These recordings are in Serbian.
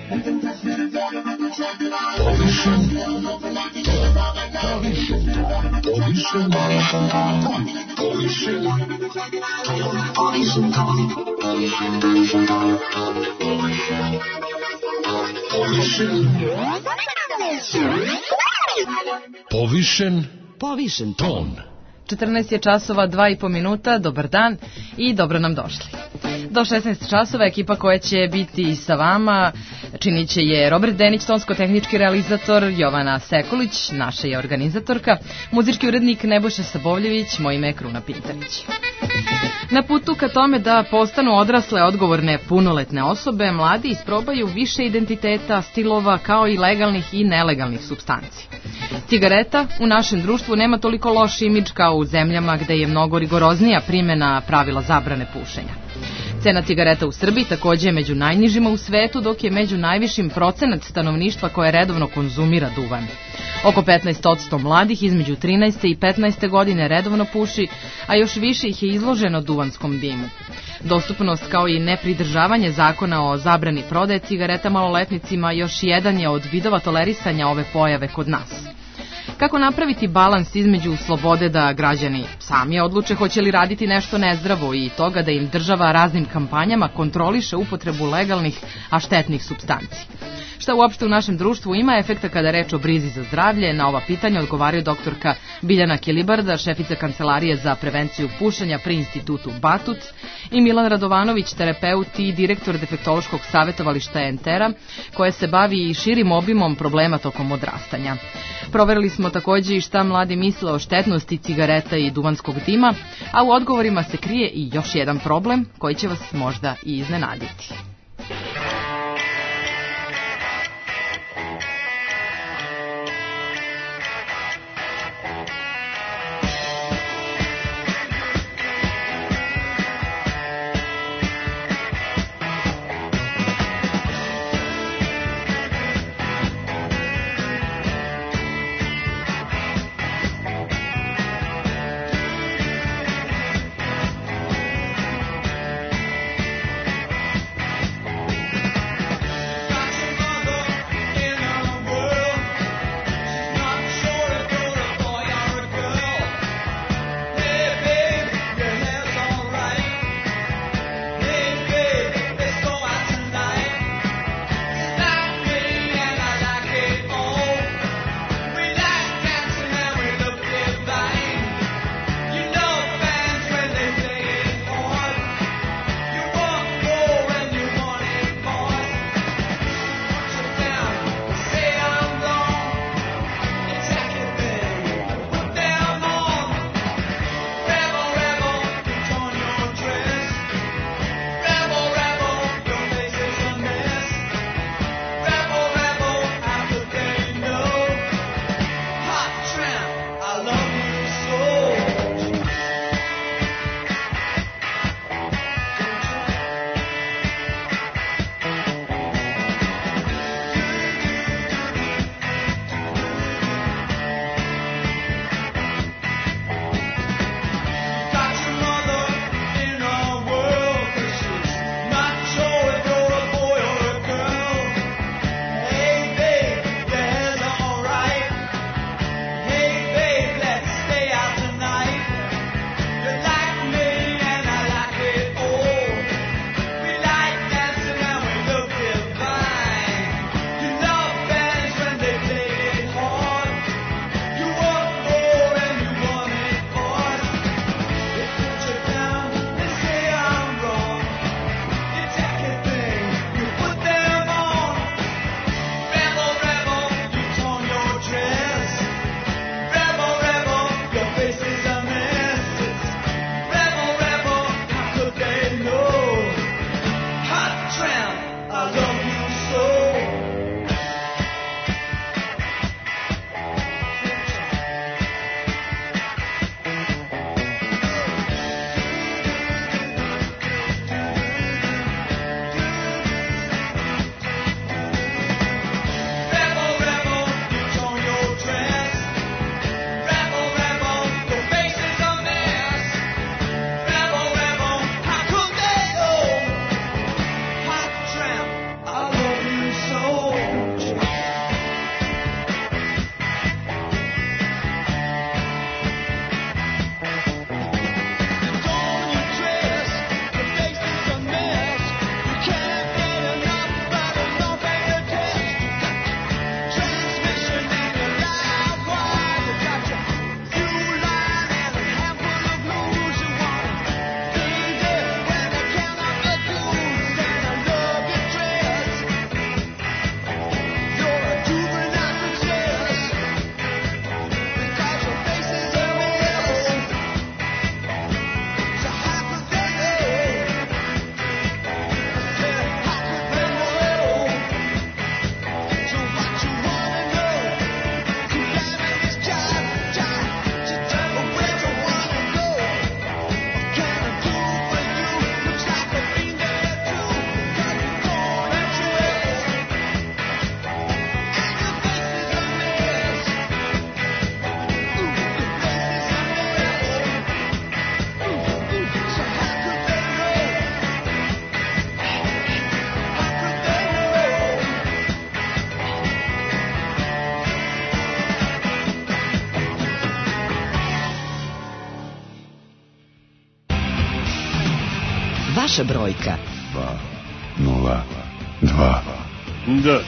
Povišen ton. 14 je časova, 2,5 minuta, dobar dan i dobro nam došli. Do 16 časova ekipa koja će biti sa vama činit će je Robert Denić, tonsko-tehnički realizator, Jovana Sekulić, naša je organizatorka, muzički urednik Nebojša Sabovljević, moje ime je Kruna Pintarić. Na putu ka tome da postanu odrasle, odgovorne, punoletne osobe, mladi isprobaju više identiteta, stilova, kao i legalnih i nelegalnih supstanci. Cigareta u našem društvu nema toliko loš imidž kao u zemljama gde je mnogo rigoroznija primjena pravila zabrane pušenja. Cena cigareta u Srbiji takođe je među najnižima u svetu, dok je među najvišim procenat stanovništva koje redovno konzumira duvan. Oko 15% mladih između 13. i 15. godine redovno puši, a još više ih je izloženo duvanskom dimu. Dostupnost kao i nepridržavanje zakona o zabrani prodaje cigareta maloletnicima još jedan je od vidova tolerisanja ove pojave kod nas. Kako napraviti balans između slobode da građani sami odluče hoće li raditi nešto nezdravo i toga da im država raznim kampanjama kontroliše upotrebu legalnih, a štetnih supstanci? Šta uopšte u našem društvu ima efekta kada reč o brizi za zdravlje? Na ova pitanja odgovaraju doktorka Biljana Kilibarda, šefica Kancelarije za prevenciju pušenja pri institutu Batut, i Milan Radovanović, terapeut i direktor defektološkog savjetovališta Entera, koje se bavi i širim obimom problema tokom odrastanja. Proverili smo takođe i šta mladi misle o štetnosti cigareta i duvanskog dima, a u odgovorima se krije i još jedan problem koji će vas možda i iznenaditi. naša brojka. 202. Da.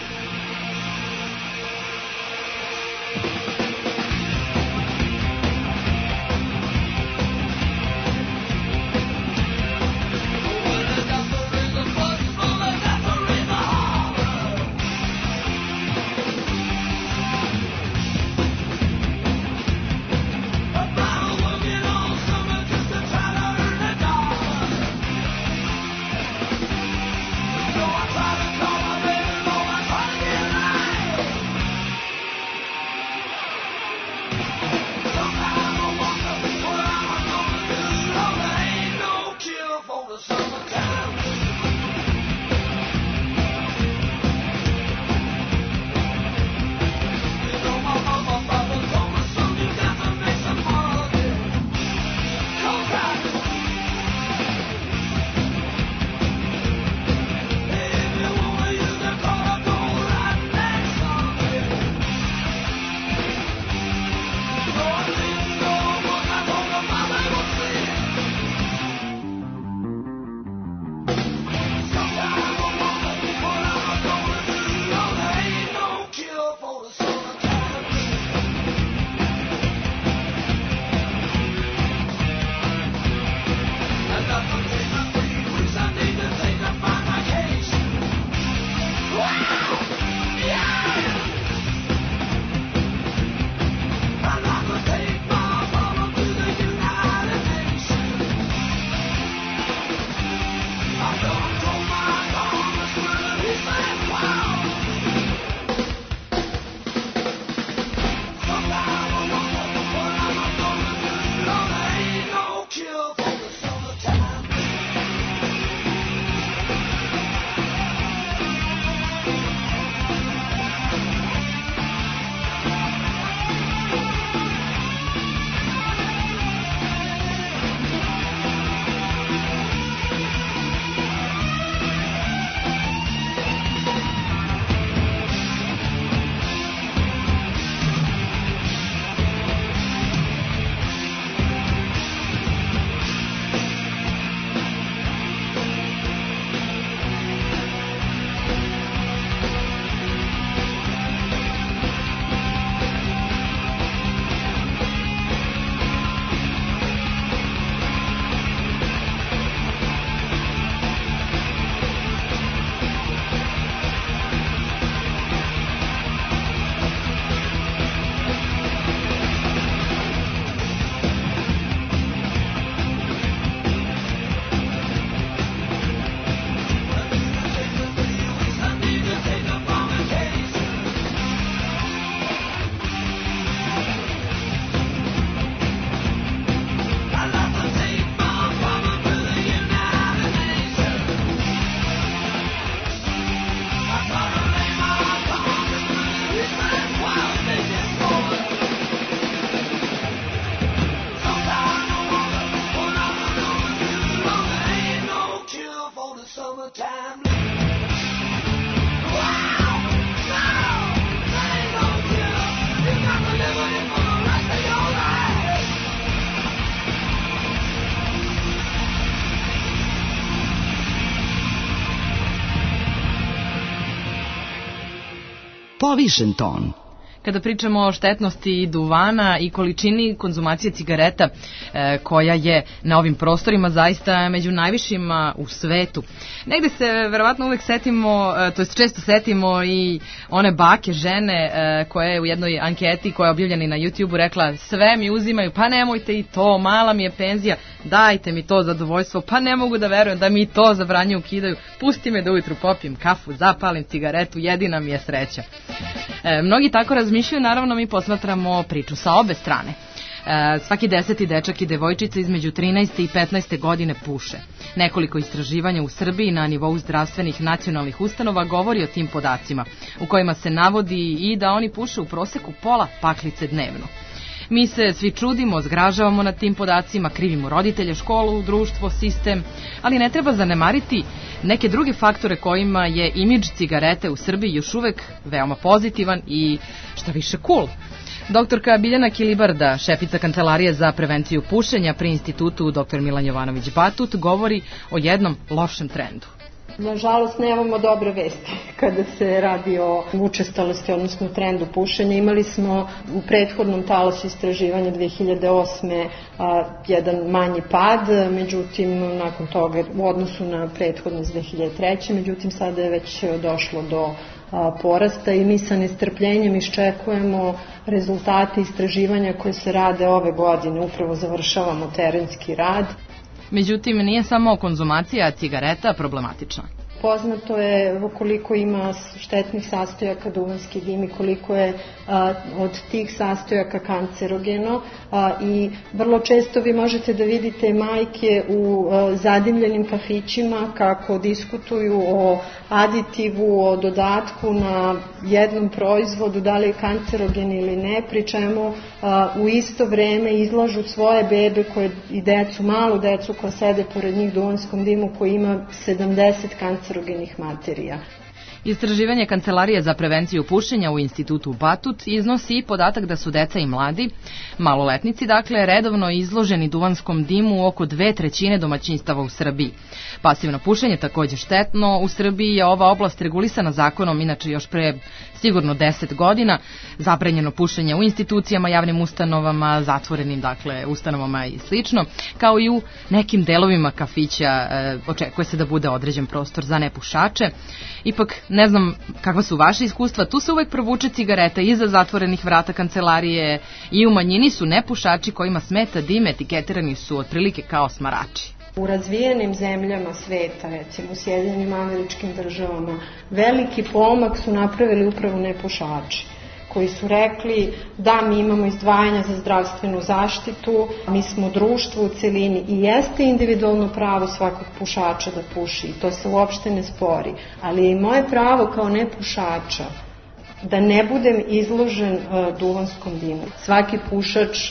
Povišen ton. Kada pričamo o štetnosti duvana i količini konzumacije cigareta koja je na ovim prostorima zaista među najvišima u svetu. Negde se verovatno uvek setimo, to jest često setimo i one bake žene koja je u jednoj anketi koja je objavljena na YouTube-u rekla sve mi uzimaju, pa nemojte i to, mala mi je penzija, dajte mi to zadovoljstvo, pa ne mogu da verujem da mi to zabranju ukidaju, pusti me da ujutru popijem kafu, zapalim cigaretu, jedina mi je sreća. Mnogi tako razmišljaju, naravno mi posmatramo priču sa obe strane. Svaki 10. dečak i devojčica između 13. i 15. godine puše. Nekoliko istraživanja u Srbiji na nivou zdravstvenih nacionalnih ustanova govori o tim podacima, u kojima se navodi i da oni puše u proseku pola paklice dnevno. Mi se svi čudimo, zgražavamo nad tim podacima, krivimo roditelje, školu, društvo, sistem, ali ne treba zanemariti neke druge faktore kojima je imidž cigarete u Srbiji još uvek veoma pozitivan i šta više cool. Doktorka Biljana Kilibarda, šefica Kancelarije za prevenciju pušenja pri institutu dr. Milan Jovanović Batut, govori o jednom lošem trendu. Nažalost, nemamo dobre vesti kada se radi o učestalosti, odnosno trendu pušenja. Imali smo u prethodnom talasu istraživanja 2008. Jedan manji pad, međutim, nakon toga u odnosu na prethodno iz 2003. Međutim, sada je već došlo do porasta i mi sa nestrpljenjem iščekujemo rezultate istraživanja koje se rade ove godine. Upravo završavamo terenski rad. Međutim, nije samo konzumacija cigareta problematična. Poznato je koliko ima štetnih sastojaka duvanski dim i koliko je od tih sastojaka kancerogeno i vrlo često vi možete da vidite majke u zadimljenim kafićima kako diskutuju o aditivu, o dodatku na jednom proizvodu, da li je kancerogen ili ne, pri čemu u isto vreme izlažu svoje bebe koje, i decu, malu decu koja sede pored njih duvanskom dimu koji ima 70 kancerogenih materija. Istraživanje Kancelarije za prevenciju pušenja u institutu Batut iznosi i podatak da su deca i mladi, maloletnici, dakle, redovno izloženi duvanskom dimu u oko 2/3 domaćinstava u Srbiji. Pasivno pušenje takođe štetno. U Srbiji je ova oblast regulisana zakonom, inače još pre sigurno 10 godina. Zabranjeno pušenje u institucijama, javnim ustanovama, zatvorenim, dakle, ustanovama i slično, kao i u nekim delovima kafića očekuje se da bude određen prostor za nepušače. Ipak, ne znam kakva su vaše iskustva, tu se uvek provuče cigareta iza zatvorenih vrata kancelarije i u manjini su nepušači kojima smeta dim, etiketirani su otprilike kao smarači. U razvijenim zemljama sveta, recimo u Sjedinjenim Američkim Državama, veliki pomak su napravili upravo nepušači, koji su rekli da mi imamo izdvajanja za zdravstvenu zaštitu, mi smo društvo u celini i jeste individualno pravo svakog pušača da puši i to se uopšte ne spori, ali je i moje pravo kao nepušača da ne budem izložen duvanskom dimu. Svaki pušač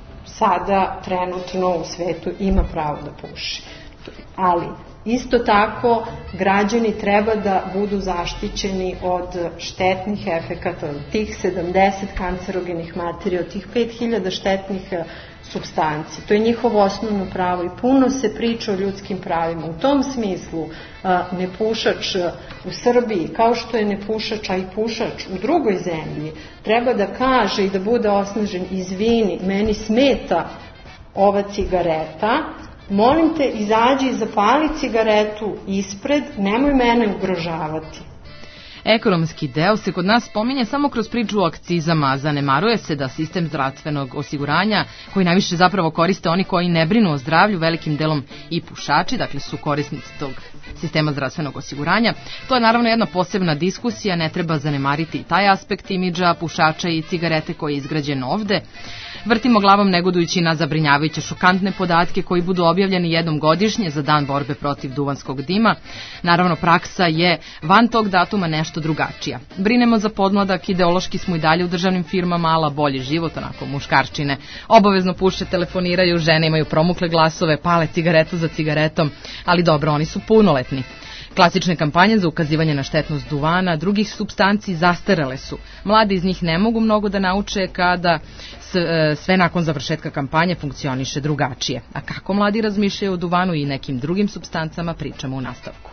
sada trenutno u svetu ima pravo da puši, ali isto tako, građani treba da budu zaštićeni od štetnih efekata, od tih 70 kancerogenih materija, od tih 5000 štetnih supstanci. To je njihovo osnovno pravo i puno se priča o ljudskim pravima. U tom smislu, nepušač u Srbiji, kao što je nepušač, a i pušač u drugoj zemlji, treba da kaže i da bude osnažen: izvini, meni smeta ova cigareta, molim te, izađi i zapali cigaretu ispred, nemoj mene ugrožavati. Ekonomski deo se kod nas spominje samo kroz priču o akcizama, a zanemaruje se da sistem zdravstvenog osiguranja, koji najviše zapravo koriste oni koji ne brinu o zdravlju, velikim delom i pušači, dakle su korisnici tog sistema zdravstvenog osiguranja. To je naravno jedna posebna diskusija, ne treba zanemariti i taj aspekt imidža pušača i cigarete koji je izgrađen ovde. Vrtimo glavom negodujući na zabrinjavajuće šokantne podatke koji budu objavljeni jednom godišnje za dan borbe protiv duvanskog dima. Naravno, praksa je van tog datuma nešto drugačija. Brinemo za podmladak, ideološki smo i dalje u državnim firmama, ala bolji život, onako muškarčine. Obavezno puše, telefoniraju, žene imaju promukle glasove, pale cigaretu za cigaretom, ali dobro, oni su punoletni. Klasične kampanje za ukazivanje na štetnost duvana, drugih supstanci zastarele su. Mladi iz njih ne mogu mnogo da nauče kada sve nakon završetka kampanje funkcioniše drugačije. A kako mladi razmišljaju o duvanu i nekim drugim supstancama, pričamo u nastavku.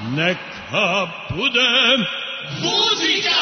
neka bude muzika!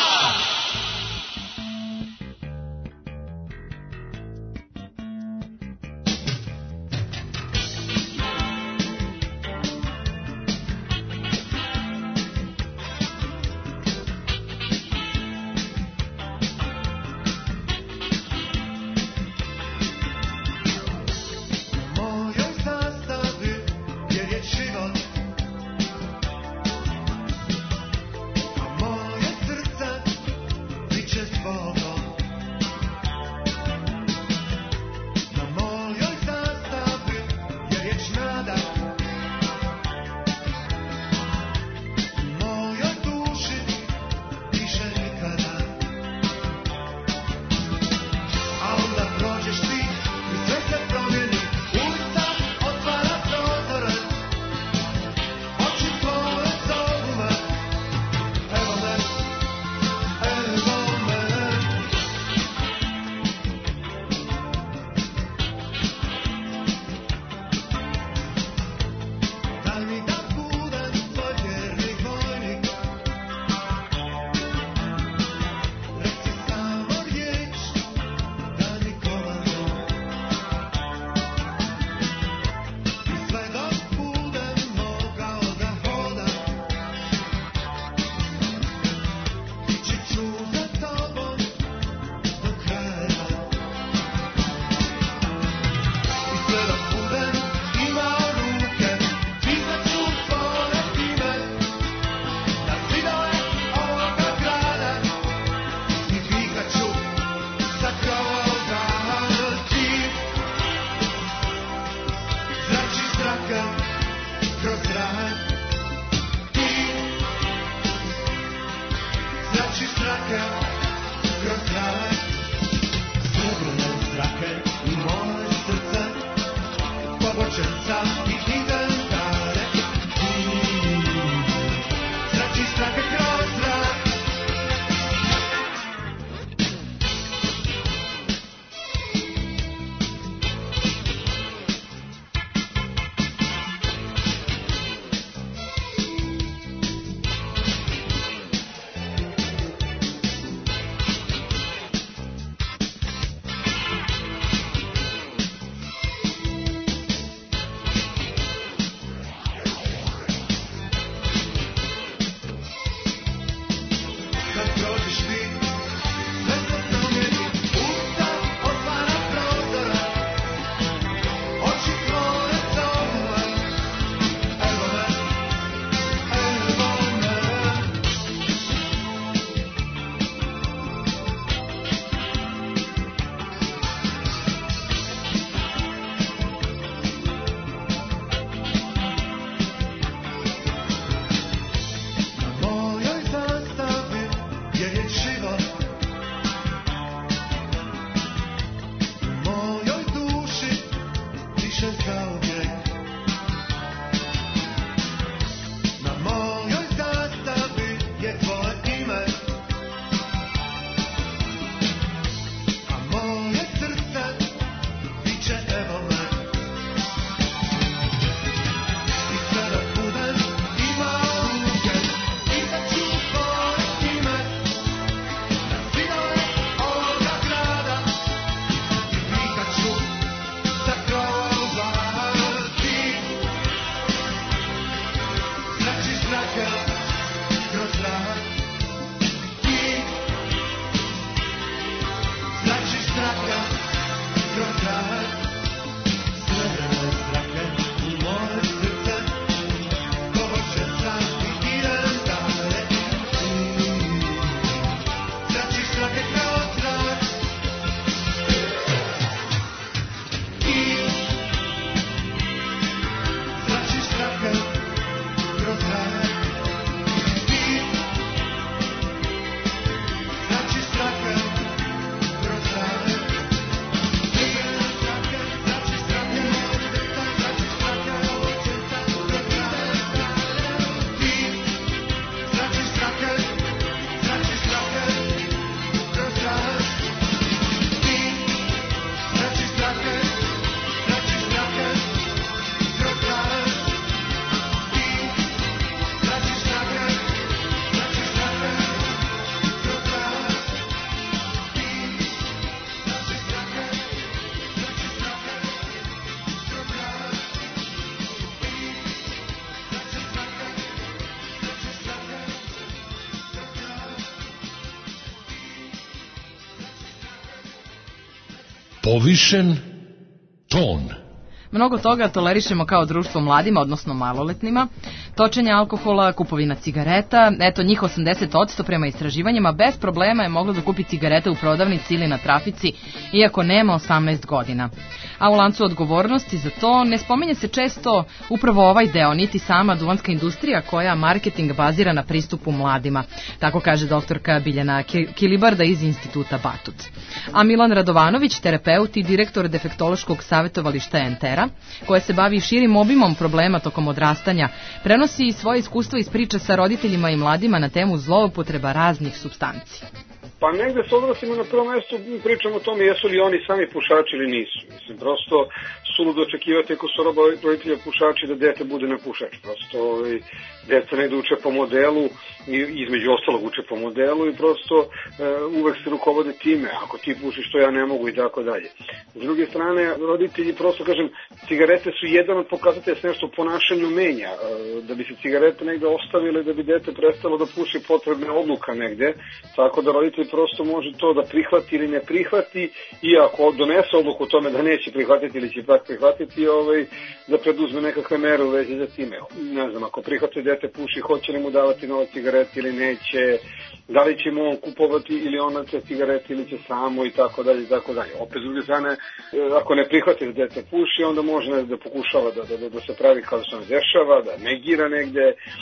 povišen ton. Mnogo toga tolerišemo kao društvo mladima, odnosno maloletnima. Točenje alkohola, kupovina cigareta, eto njih 80% prema istraživanjima bez problema je moglo da kupi cigarete u prodavnici ili na trafici, iako nema 18 godina. A u lancu odgovornosti za to ne spominje se često upravo ovaj deo, niti sama duvanska industrija koja marketing bazira na pristupu mladima. Tako kaže doktorka Biljana Kilibarda iz Instituta Batut. A Milan Radovanović, terapeut i direktor defektološkog savjetovališta Entera, koja se bavi širim obimom problema tokom odrastanja, prenosi svoje iskustvo iz priča sa roditeljima i mladima na temu zloupotreba raznih supstanci. Pa negde s odraslima na prvom mjestu pričamo o tome jesu li oni sami pušači ili nisu. Mislim, prosto suludo očekivati ako su roditelja pušači da dete bude nepušač. Prosto deca negde uče po modelu, između ostalog uče po modelu i prosto uvek se rukovode time. Ako ti pušiš to ja ne mogu i tako dalje. S druge strane, roditelji prosto, kažem, cigarete su jedan od pokazatelja da se nešto u ponašanju menja. Da bi se cigarete negde ostavile, da bi dete prestalo da puši, potrebna odluka negde. Tako da roditelj prosto može to da prihvati ili ne prihvati i ako donese odluku o tome da neće prihvatiti ili će pak prihvatiti, da preduzme nekakve mere u vezi za time. Ne znam, ako prihvati dete puši, hoće li mu davati nove cigarete ili neće, da li će mu on kupovati ili ona te cigarete ili će samo i tako dalje i tako dalje. Opet s druge strane, ako ne prihvati da dete puši, onda može da pokušava da se pravi kao da se ne dešava, da negira negde,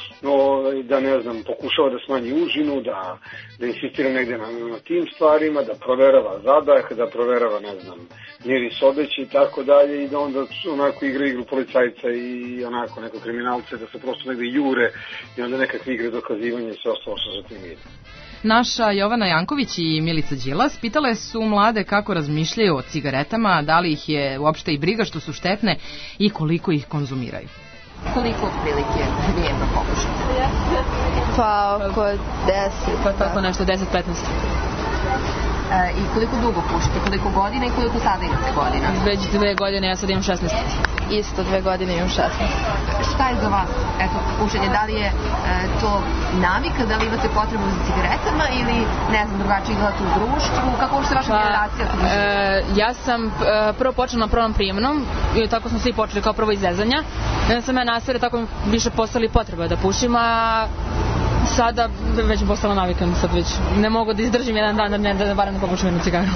da ne znam, pokušava da smanji užinu, da insistira negde na tim stvarima, da proverava zadah, da proverava, ne znam, miris odeće i tako dalje i da onda onako igra igru policajca i onako neko kriminalce, da se prosto negde jure i onda nekakve igre dokazivanja i sve ostalo što za tim ide. Naša Jovana Janković i Milica Đilas pitale su mlade kako razmišljaju o cigaretama, da li ih je uopšte i briga što su štetne i koliko ih konzumiraju. Koliko prilike dnevno pokušate? Pa oko 10. Pa tako nešto, 10-15. I koliko dugo pušite? Koliko godina i koliko sada imate godina? Već 2 godine, ja sad imam 16. Isto 2 godine imam 16. Šta je za vas, eto, pušenje? Da li je to navika, da li imate potrebu za cigaretama ili, ne znam, drugačije gledate u društvu? Kako uopšte vaša generacija? Ja sam prvo počela na prvom prijemnom i tako smo svi počeli kao prvo iz zezanja. Onda sam ja nastavila, tako više postali potreba da pušim, a sada već postala navika, sad već ne mogu da izdržim jedan dan da barem ne popušim jednu cigaru.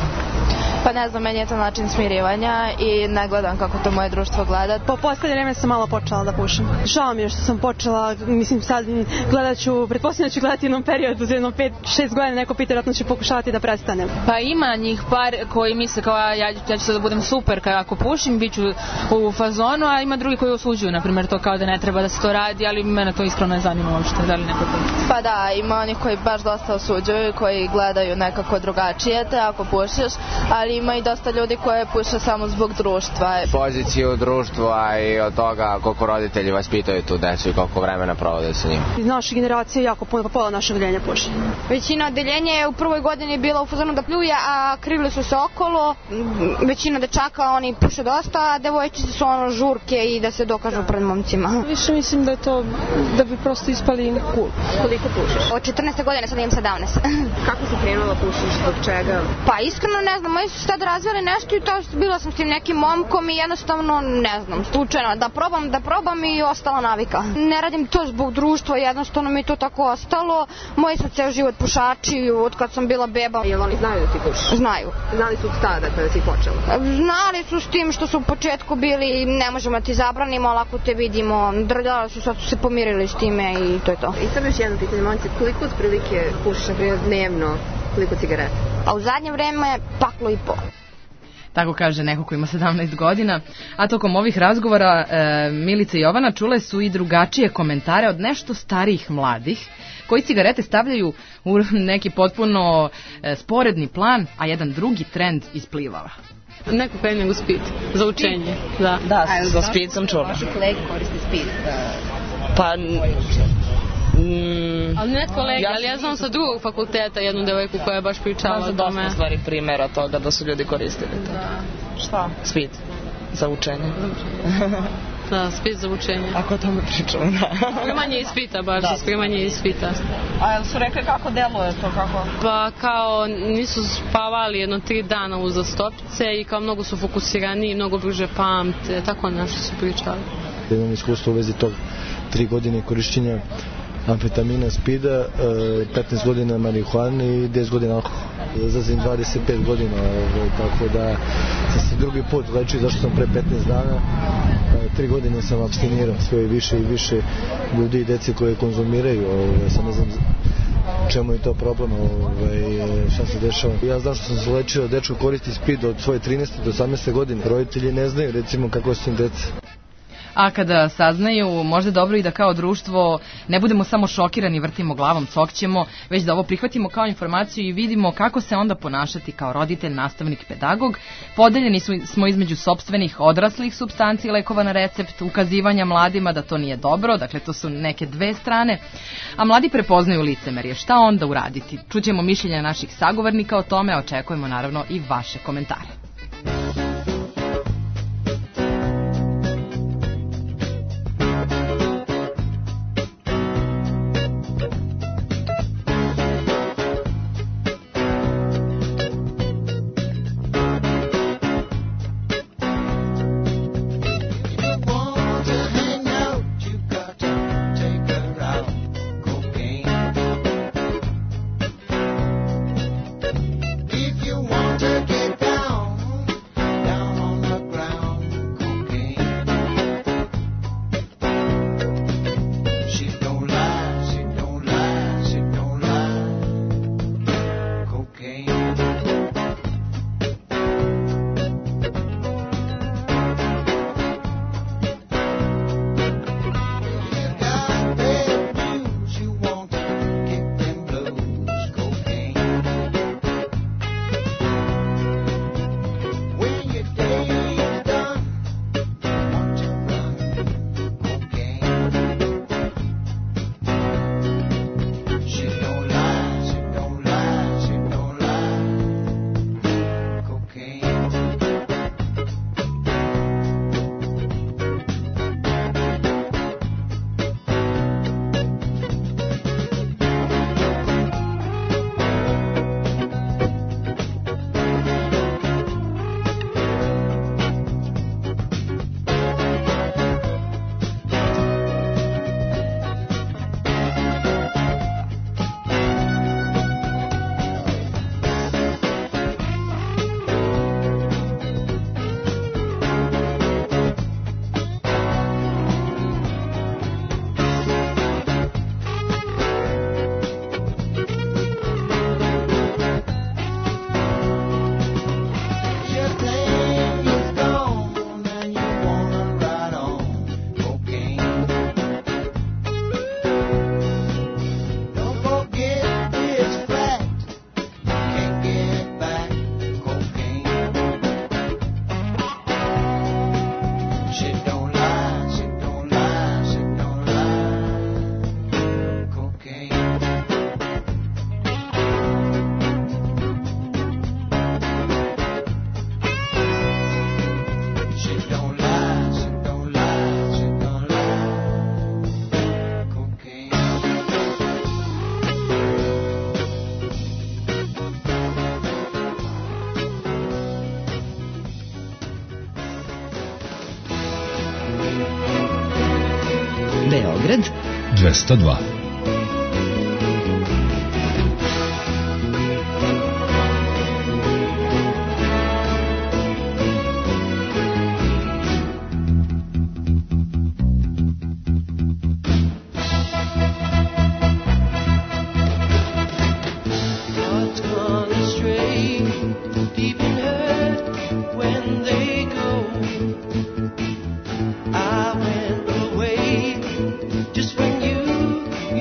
Pa ne znam, meni je to način smirivanja i ne gledam kako to moje društvo gleda. Po poslednje vreme sam malo počela da pušim. Žao mi je što sam počela, mislim sad pretpostavljam da ću gledati jednom periodu za jednom 5-6 godina, neko pita, vjerojatno ću pokušavati da prestanem. Pa ima njih par koji misle kao ja ću sad da budem super ako pušim, bit ću u fazonu, a ima drugi koji osuđuju, na primjer to kao da ne treba da se to radi, ali mene to iskreno ne zanima uopšte, da li neko to... Pa da, ima onih koji baš dosta osuđuju, koji gledaju nekako drugačije te ako pušiš, ali ima i dosta ljudi koje puše samo zbog društva. Poziciju u društvu, a i od toga koliko roditelji vaspitaju tu decu i koliko vremena provode sa njim. Iz naše generacije jako puno, pola naše odeljenja puši. Većina odeljenja je u prvoj godini bila u fazonu da pljuje, a krili su se okolo. Većina dečaka, oni puše dosta, a devojčice su ono žurke i da se dokažu pred momcima. Više mislim da je to da bi prosto ispali cool. Koliko pušiš? Od 14. godine, sad imam 17. Kako si krenula pušiš, zbog čega? Pa iskreno ne znam, moji su sad razvili nešto i to bila sam s tim nekim momkom i jednostavno ne znam, slučajno da probam i ostala navika. Ne radim to zbog društva, jednostavno mi to tako ostalo. Moji su ceo život pušači od kad sam bila beba. Jel oni znaju da ti pušiš? Znaju. Znali su od tada kada si počela? Znali su s tim što su u početku bili ne možemo ti zabranimo, ali ako te vidimo drljali su, sad su se pomirili s time i to je to. I sad još jedno pitanje, momci, koliko otprilike pušiš na primjer dnevno, koliko cigareta? A u zadnje vreme paklo i po. Tako kaže neko ko ima 17 godina. A tokom ovih razgovora Milica i Jovana čule su i drugačije komentare od nešto starijih mladih koji cigarete stavljaju u neki potpuno sporedni plan, a jedan drugi trend isplivava. Neko pre nego speed, za učenje. Da, za speed sam čula. Vaši kolege koriste speed? Pa... Ali ne kolege, ali ja znam sa drugog fakulteta jednu devojku koja je baš pričala o tome. Dosta stvari primjera toga da su ljudi koristili to. Šta? Speed, za učenje. Da, spit za učenje. Ako o tome pričamo, da. Spremanje ispita, baš za spremanje ispita. A jel su rekli kako deluje to, kako? Pa kao nisu spavali 3 dana uzastopce i kao mnogo su fokusirani i mnogo brže pamte, tako nešto su pričali. Imam iskustvo u vezi tog 3 godine korišćenja amfetamina, spida, 15 godina marihuane i 10 godina alkohola. Zazim 25 godina, tako da sam se drugi put lečio zašto sam pre 15 dana. 3 godine sam abstinirao, sve više i više ljudi i dece koje konzumiraju. Sam ne znam čemu je to problem, šta se dešava. Ja znam što sam se lečio, dečko koristi spid od svoje 13. do 18. godine. Roditelji ne znaju recimo kako su im deca. A kada saznaju, možda dobro i da kao društvo ne budemo samo šokirani, vrtimo glavom, cokćemo, već da ovo prihvatimo kao informaciju i vidimo kako se onda ponašati kao roditelj, nastavnik, pedagog. Podeljeni smo između sopstvenih odraslih supstanci i lekova na recept, ukazivanja mladima da to nije dobro, dakle to su neke dve strane, a mladi prepoznaju licemerje. Šta onda uraditi? Čućemo mišljenja naših sagovornika o tome, očekujemo naravno i vaše komentare. Beograd 202. Just when you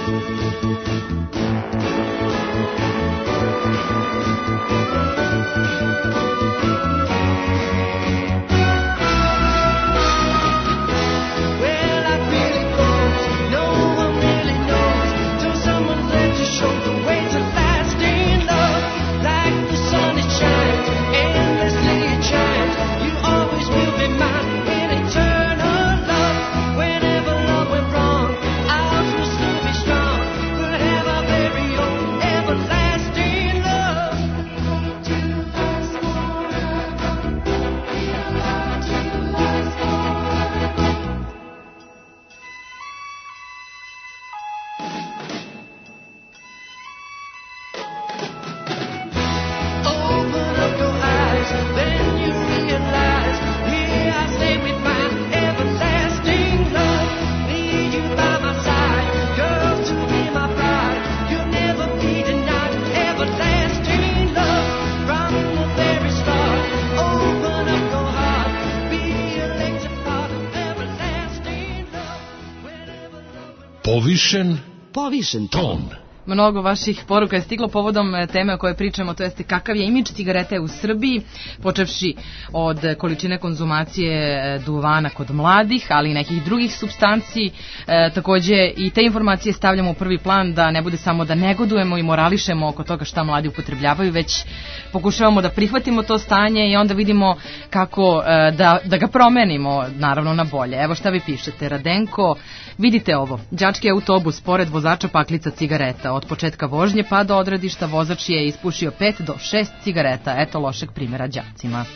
Povišen ton. Mnogo vaših poruka je stiglo povodom teme o kojoj pričamo, to jeste kakav je imidž cigarete u Srbiji, počevši od količine konzumacije duvana kod mladih, ali i nekih drugih supstanci. Takođe i te informacije stavljamo u prvi plan da ne bude samo da negodujemo i morališemo oko toga šta mladi upotrebljavaju, već pokušavamo da prihvatimo to stanje i onda vidimo kako da ga promenimo, naravno na bolje. Evo šta vi pišete, Radenko, vidite ovo, đački autobus pored vozača paklica cigareta. Od početka vožnje pa do odredišta vozač je ispušio 5 do 6 cigareta. Eto lošeg primjera đacima.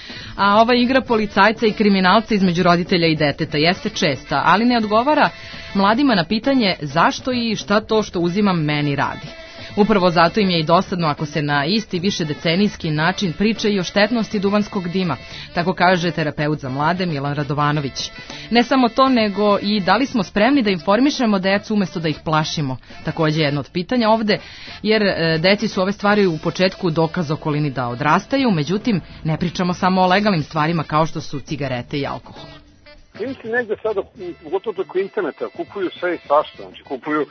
A ova igra policajca i kriminalca između roditelja i deteta jeste česta, ali ne odgovara mladima na pitanje zašto i šta to što uzimam meni radi. Upravo zato im je i dosadno ako se na isti višedecenijski način priča i o štetnosti duvanskog dima, tako kaže terapeut za mlade Milan Radovanović. Ne samo to, nego i da li smo spremni da informišemo decu umesto da ih plašimo. Takođe jedno od pitanja ovde, jer deci su ove stvari u početku dokaz okolini da odrastaju, međutim ne pričamo samo o legalnim stvarima kao što su cigarete i alkohol. Mislim negde sada, pogotovo preko interneta, kupuju sve i svašta, znači kupuju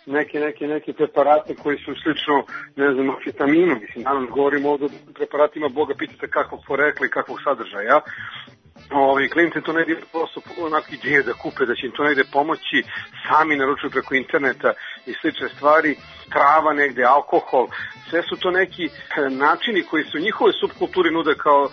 neke preparate koji su slično, ne znam, amfetaminu, mislim, naravno govorimo ovdje o preparatima, Boga pitate kakvog porekla i kakvog sadržaja. Klijenti to negdje prosto onako ideje da kupe, da će im to negdje pomoći, sami naručuju preko interneta i slične stvari, trava negdje, alkohol, sve su to neki načini koji su njihove subkulturi nude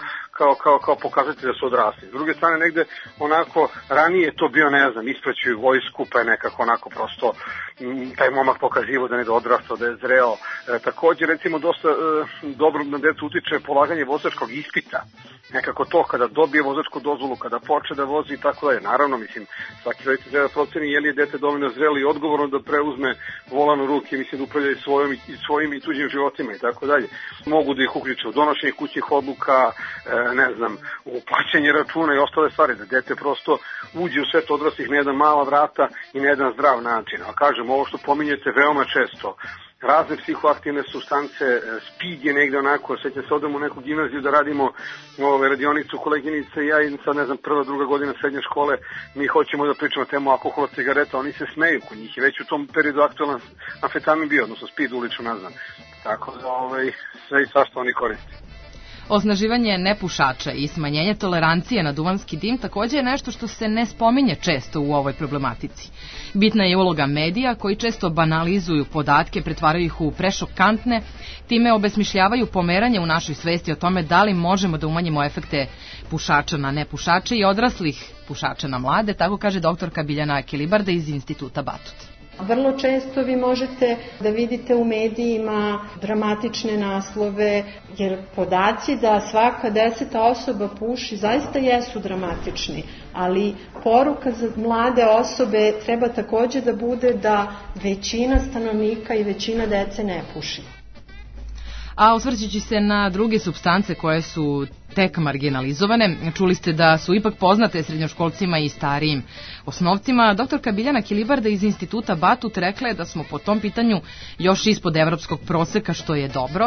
kao pokazati da su odrasli. S druge strane, negde onako ranije to bio, ne znam, ispraćuju vojsku, pa je nekako onako prosto taj momak pokazivo da je odrastao, da je zreo. Također, recimo, dosta dobro na decu utiče polaganje vozačkog ispita. Nekako to, kada dobije vozačku dozvolu, kada počne da vozi i tako dalje. Naravno, mislim, svaki roditelj treba da proceni je li je dete dovoljno zrelo i odgovorno da preuzme volan u ruke, mislim da upravljaju svojim i tuđim životima i tako dalje. Mogu da ih uključe u donošenje kućnih odluka, ne znam, u plaćanje računa i ostale stvari, da dete prosto uđe u svet odraslih na jedan mala vrata i na jedan zdrav način. A kažem, ovo što pominjete veoma često, razne psihoaktivne supstance, speed je negde onako, sećam se, odemo u neku gimnaziju da radimo radionicu, koleginice i ja, i sad ne znam, prva, druga godina srednje škole, mi hoćemo da pričamo temu alkohola, cigareta, oni se smeju, kod njih je već u tom periodu aktualan amfetamin bio, odnosno speed ulično nazvan. Tako da sve i svašta oni koriste. Osnaživanje nepušača i smanjenje tolerancije na duvanski dim također je nešto što se ne spominje često u ovoj problematici. Bitna je uloga medija koji često banalizuju podatke, pretvaraju ih u prešokantne, time obesmišljavaju pomeranje u našoj svesti o tome da li možemo da umanjimo efekte pušača na nepušače i odraslih pušača na mlade, tako kaže doktorka Biljana Kilibarda iz Instituta Batut. Vrlo često vi možete da vidite u medijima dramatične naslove, jer podaci da svaka 10. osoba puši zaista jesu dramatični, ali poruka za mlade osobe treba također da bude da većina stanovnika i većina dece ne puši. A osvrćući se na druge supstance koje su tek marginalizovane. Čuli ste da su ipak poznate srednjoškolcima i starijim osnovcima. Doktorka Biljana Kilibarda iz Instituta Batut rekla je da smo po tom pitanju još ispod evropskog proseka, što je dobro.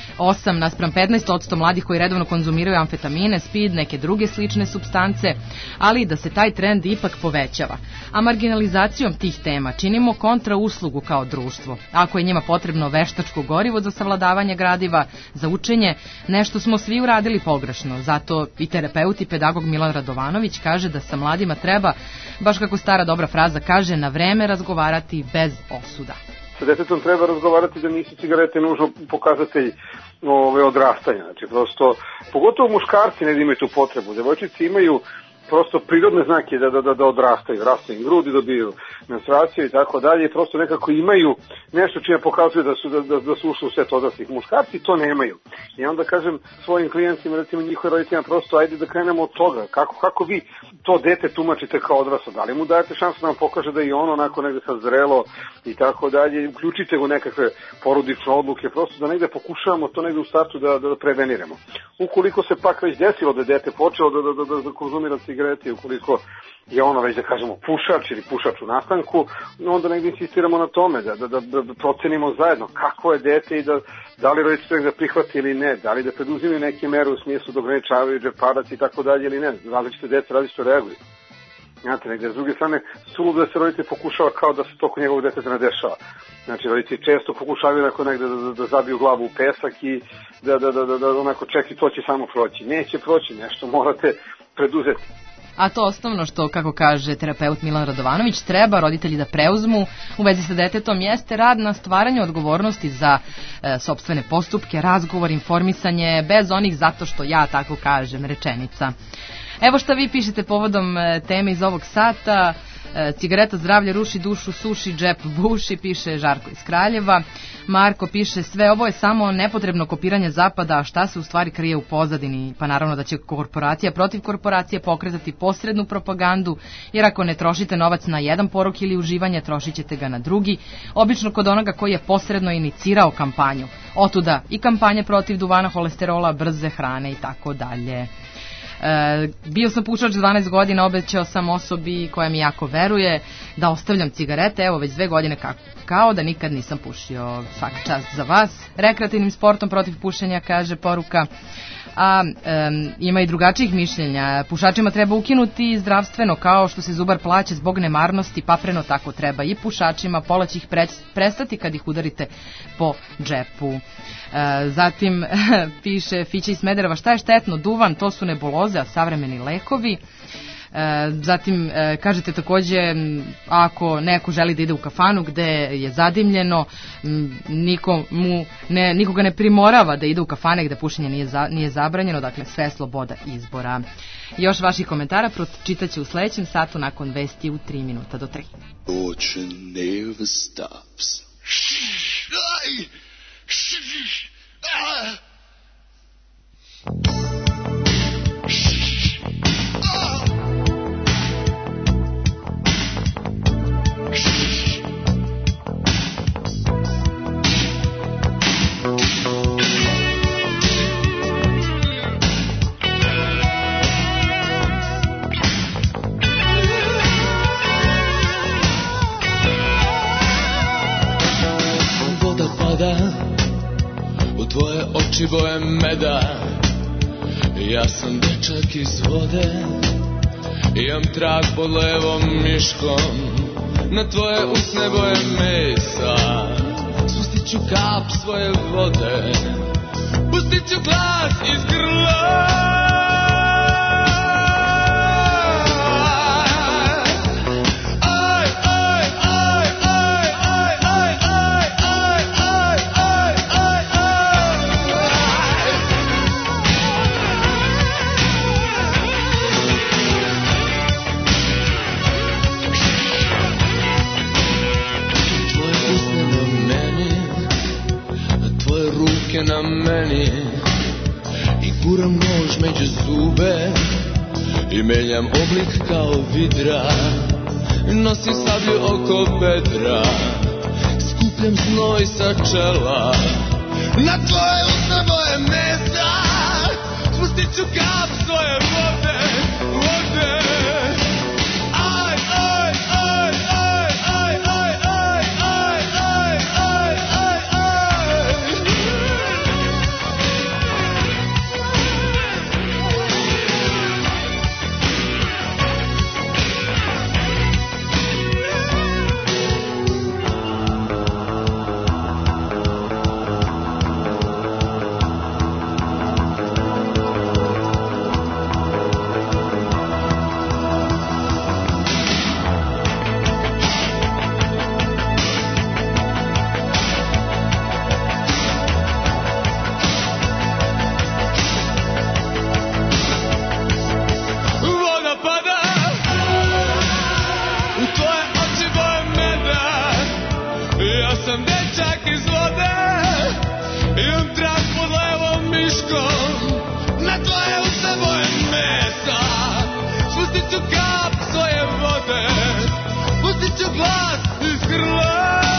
8:15% mladih koji redovno konzumiraju amfetamine, speed, neke druge slične supstance, ali da se taj trend ipak povećava. A marginalizacijom tih tema činimo kontra uslugu kao društvo. Ako je njima potrebno veštačko gorivo za savladavanje gradiva, za učenje, nešto smo svi uradili pogrešno. Zato i terapeut i pedagog Milan Radovanović kaže da sa mladima treba, baš kako stara dobra fraza kaže, na vreme razgovarati bez osuda. Sa detetom treba razgovarati da nisu cigarete nužno pokazatelj odrastanja. Znači, prosto, pogotovo muškarci ne imaju tu potrebu. Devojčice imaju prosto prirodne znake da odrastaju, rastu im grudi, dobiju menstruaciju i tako dalje, i prosto nekako imaju nešto čime pokazuju da su ušli u svet odraslih. Muškarci to nemaju. I onda kažem svojim klijentima, recimo njihovim roditeljima, prosto ajde da krenemo od toga. Kako vi to dete tumačite kao odraslo? Da li mu dajete šansu da vam pokaže da i ono onako negde sad zrelo i tako dalje? Uključite ga u nekakve porodične odluke, prosto da negde pokušavamo to negde u startu da preveniramo. Ukoliko se pak već desilo da je dete počelo da konzumira cigarete, ukoliko je ono već da kažemo pušač ili pušač u nastanku, onda negdje insistiramo na tome da procenimo zajedno kako je dete i da li roditelj da prihvati ili ne, da li da preduzimaju neke mere u smislu da ograničavaju džeparac i tako dalje ili ne, različite dete različito reaguju. Znate, negdje s druge strane suludo da se roditelj pokušava kao da se to kod njegovog deteta ne dešava. Znači, roditelji često pokušavaju negdje da zabiju glavu u pesak i da onako čekaj, to će samo proći. Neće proći, nešto morate preduzeti. A to osnovno što, kako kaže terapeut Milan Radovanović, treba roditelji da preuzmu u vezi sa detetom jeste rad na stvaranju odgovornosti za sopstvene postupke, razgovor, informisanje, bez onih zato što ja tako kažem rečenica. Evo šta vi pišete povodom teme iz ovog sata. Cigareta zdravlje ruši, dušu suši, džep buši, piše Žarko iz Kraljeva. Marko piše, sve ovo je samo nepotrebno kopiranje zapada, a šta se u stvari krije u pozadini? Pa naravno da će korporacija protiv korporacije pokretati posrednu propagandu, jer ako ne trošite novac na jedan porok ili uživanje, trošit ćete ga na drugi, obično kod onoga koji je posredno inicirao kampanju. Otuda i kampanje protiv duvana, holesterola, brze hrane i tako dalje. Bio sam pušač 12 godina, obećao sam osobi koja mi jako veruje da ostavljam cigarete, evo već 2 godine kao da nikad nisam pušio. Svaka čast za vas. Rekreativnim sportom protiv pušenja, kaže poruka. A ima i drugačijih mišljenja. Pušačima treba ukinuti zdravstveno, kao što se zubar plaća zbog nemarnosti, papreno tako treba i pušačima, pola će ih prestati kad ih udarite po džepu. Zatim piše Fića iz Smedereva, šta je štetno? Duvan, to su nebuloze, a savremeni lekovi. Zatim kažete takođe, ako neko želi da ide u kafanu gde je zadimljeno, nikoga ne primorava da ide u kafane gde pušenje nije zabranjeno, dakle sve sloboda izbora. Još vaših komentara pročitat ću u sledećem satu nakon vesti u 3 minuta do 3. Ocean never stops. Voda pada u tvoje oči boje meda, ja sam dečak iz vode, imam trag pod levom miškom, na tvoje usne boje mesa, spustit ću kap svoje vode, pustit ću glas iz grla. Na meni i guram nož među zube i menjam oblik kao vidra, nosim sablju oko bedra, skupljam znoj sa čela, na tvoje usne boje mesa, Pustit ću kap svoje vode, vode. Aj, aj, aj, aj, aj, aj, aj, aj, aj, aj, aj, aj. Voda pada u tvoje oči boje meda. Ja sam dečak iz vode, imam trak pod levom miškom, na tvoje usta boje mesa. Spustit ću kap svoje vode, pustit ću glas iz grla.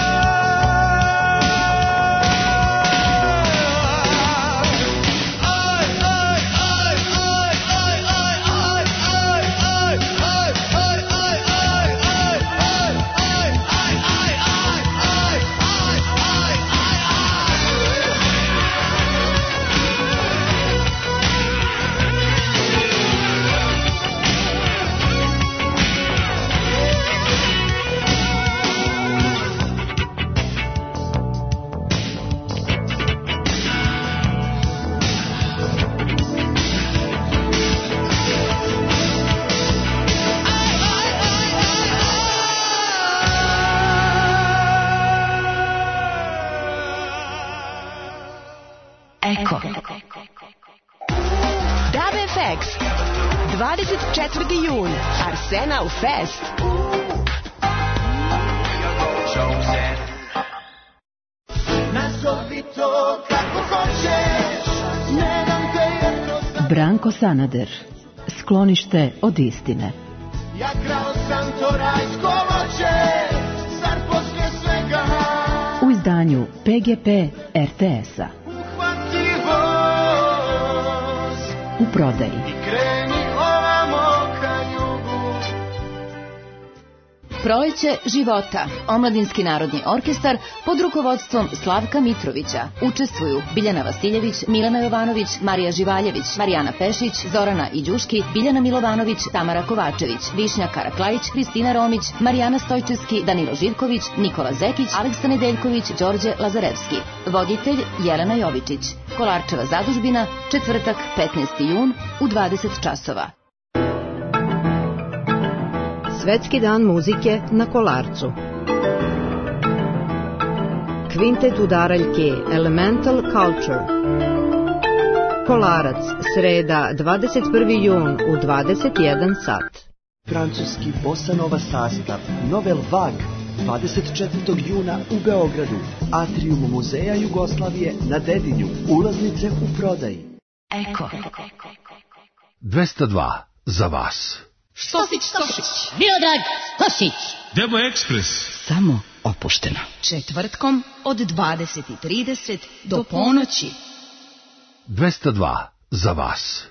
Eko. Dub FX 24. jun Arsenal Fest. Nazovi to kako hoćeš, ne dam te jednostavno. Branko Sanader, Sklonište od istine. Ja krao sam to rajsko voće, zar poslije svega U izdanju PGP RTS-a. uhvati voz U prodaji. i kreni ovamo ka jugu. Proleće života, Omladinski narodni orkestar pod rukovodstvom Slavka Mitrovića. Učestvuju Biljana Vasiljević, Milana Jovanović, Marija Živaljević, Marijana Pešić, Zorana Iđuški, Biljana Milovanović, Tamara Kovačević, Višnja Karaklajić, Kristina Romić, Marijana Stojčevski, Danilo Živković, Nikola Zekić, Aleksa Nedeljković, Đorđe Lazarevski. Voditelj Jelena Jovičić. Kolarčeva zadužbina, četvrtak 15. jun u 20 časova. Svetski dan muzike na Kolarcu. Kvintet udaraljke Elemental Culture. Kolarac, sreda 21. jun u 21 sat. Francuski bosanova sastav Novel Vague 24. juna u Beogradu. Atrium Muzeja Jugoslavije na Dedinju. Ulaznice u prodaji. Eko. 202 za vas. Štosić. Miodrag Stosić. Demo Ekspres. Samo opušteno. Četvrtkom od 20:30 do ponoći. 202 za vas.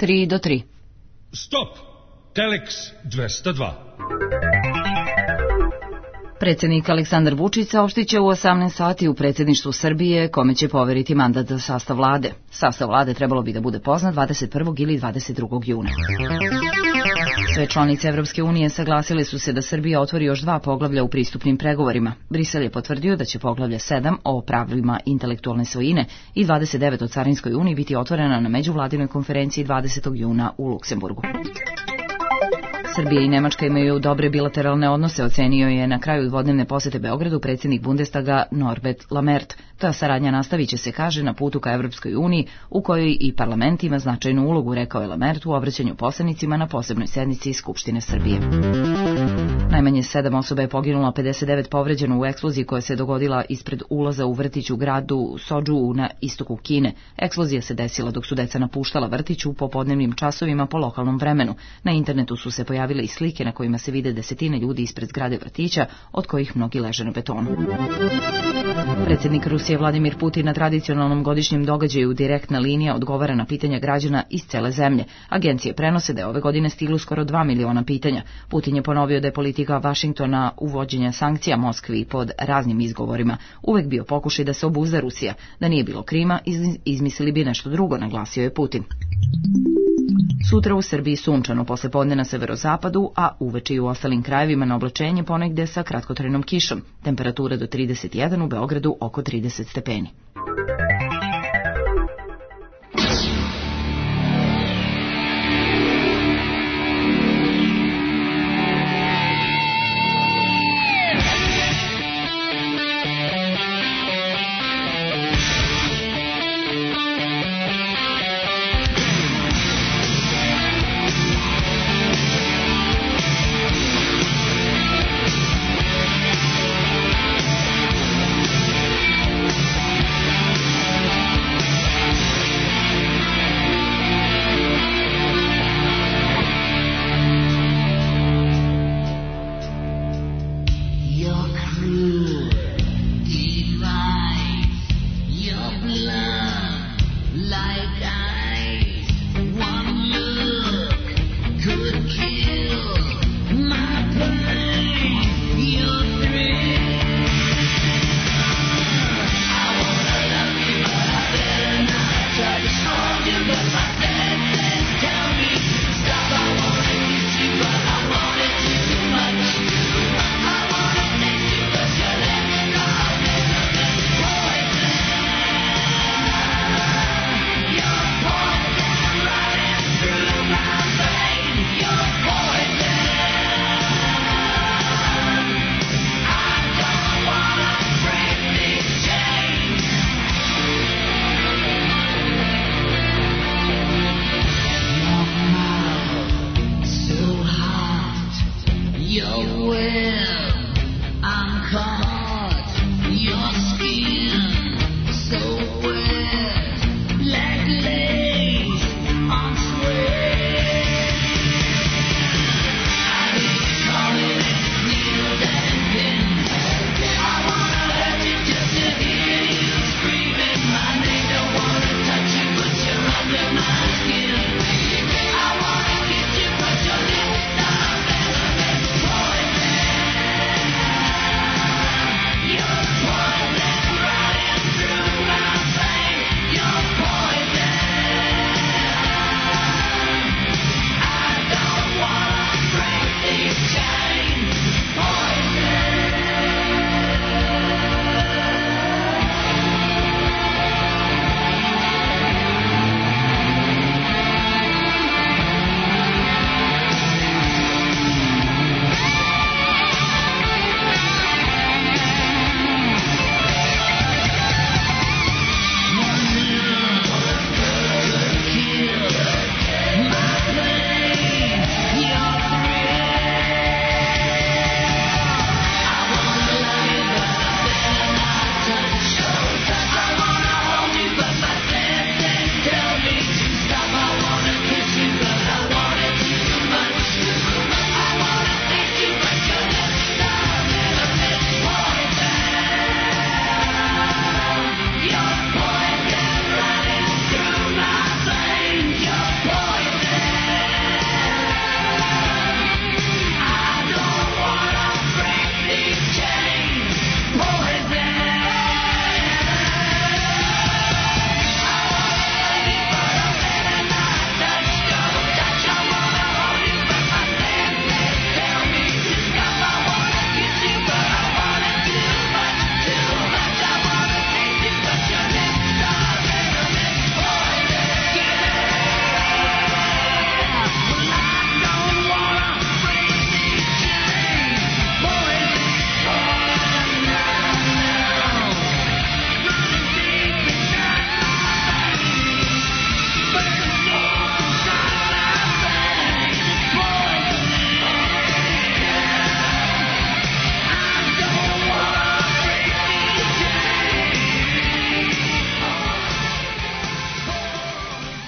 3 do 3. Stop! Telex 202. Predsjednik Aleksandar Vučić saopštit će u 18 sati u predsjedništvu Srbije kome će poveriti mandat za sastav vlade. Sastav vlade trebalo bi da bude poznat 21. ili 22. juna. Sve članice Evropske unije saglasile su se da Srbija otvori još 2 poglavlja u pristupnim pregovorima. Brisel je potvrdio da će poglavlje 7 o pravilima intelektualne svojine i 29 o Carinskoj uniji biti otvorena na međuvladinoj konferenciji 20. juna u Luksemburgu. Srbija i Nemačka imaju dobre bilateralne odnose, ocenio je na kraju dvodnevne posete Beogradu predsjednik Bundestaga Norbert Lammert. Ta saradnja nastavit će se, kaže, na putu ka Evropskoj uniji, u kojoj i parlament ima značajnu ulogu, rekao je Lammert u obraćanju poslanicima na posebnoj sednici Skupštine Srbije. Najmanje 7 osoba je poginulo, 59 povređeno u eksploziji koja se dogodila ispred ulaza u vrtić u gradu Sođu na istoku Kine. Eksplozija se desila dok su deca napuštala vrtić u popodnevnim časovima po lokalnom vremenu. Na internetu su se pojavile i slike na kojima se vide desetine ljudi ispred zgrade vrtića, od kojih mnogi leže na betonu. Predsjednik Rusije Vladimir Putin na tradicionalnom godišnjem događaju Direktna linija odgovara na pitanja građana iz cele zemlje. Agencije prenose da je ove godine stiglo skoro 2 miliona pitanja. Putin je ponovio da je politika Vašingtona uvođenja sankcija Moskvi pod raznim izgovorima uvek bio pokušaj da se obuzda Rusija. Da nije bilo Krima, izmislili bi nešto drugo, naglasio je Putin. Sutra u Srbiji sunčano, poslepodne na severozapadu, a uveče i u ostalim krajevima na oblačenje ponegde sa kratkotrajnom kišom. Temperatura do 31, u Beogradu oko 30 stepeni.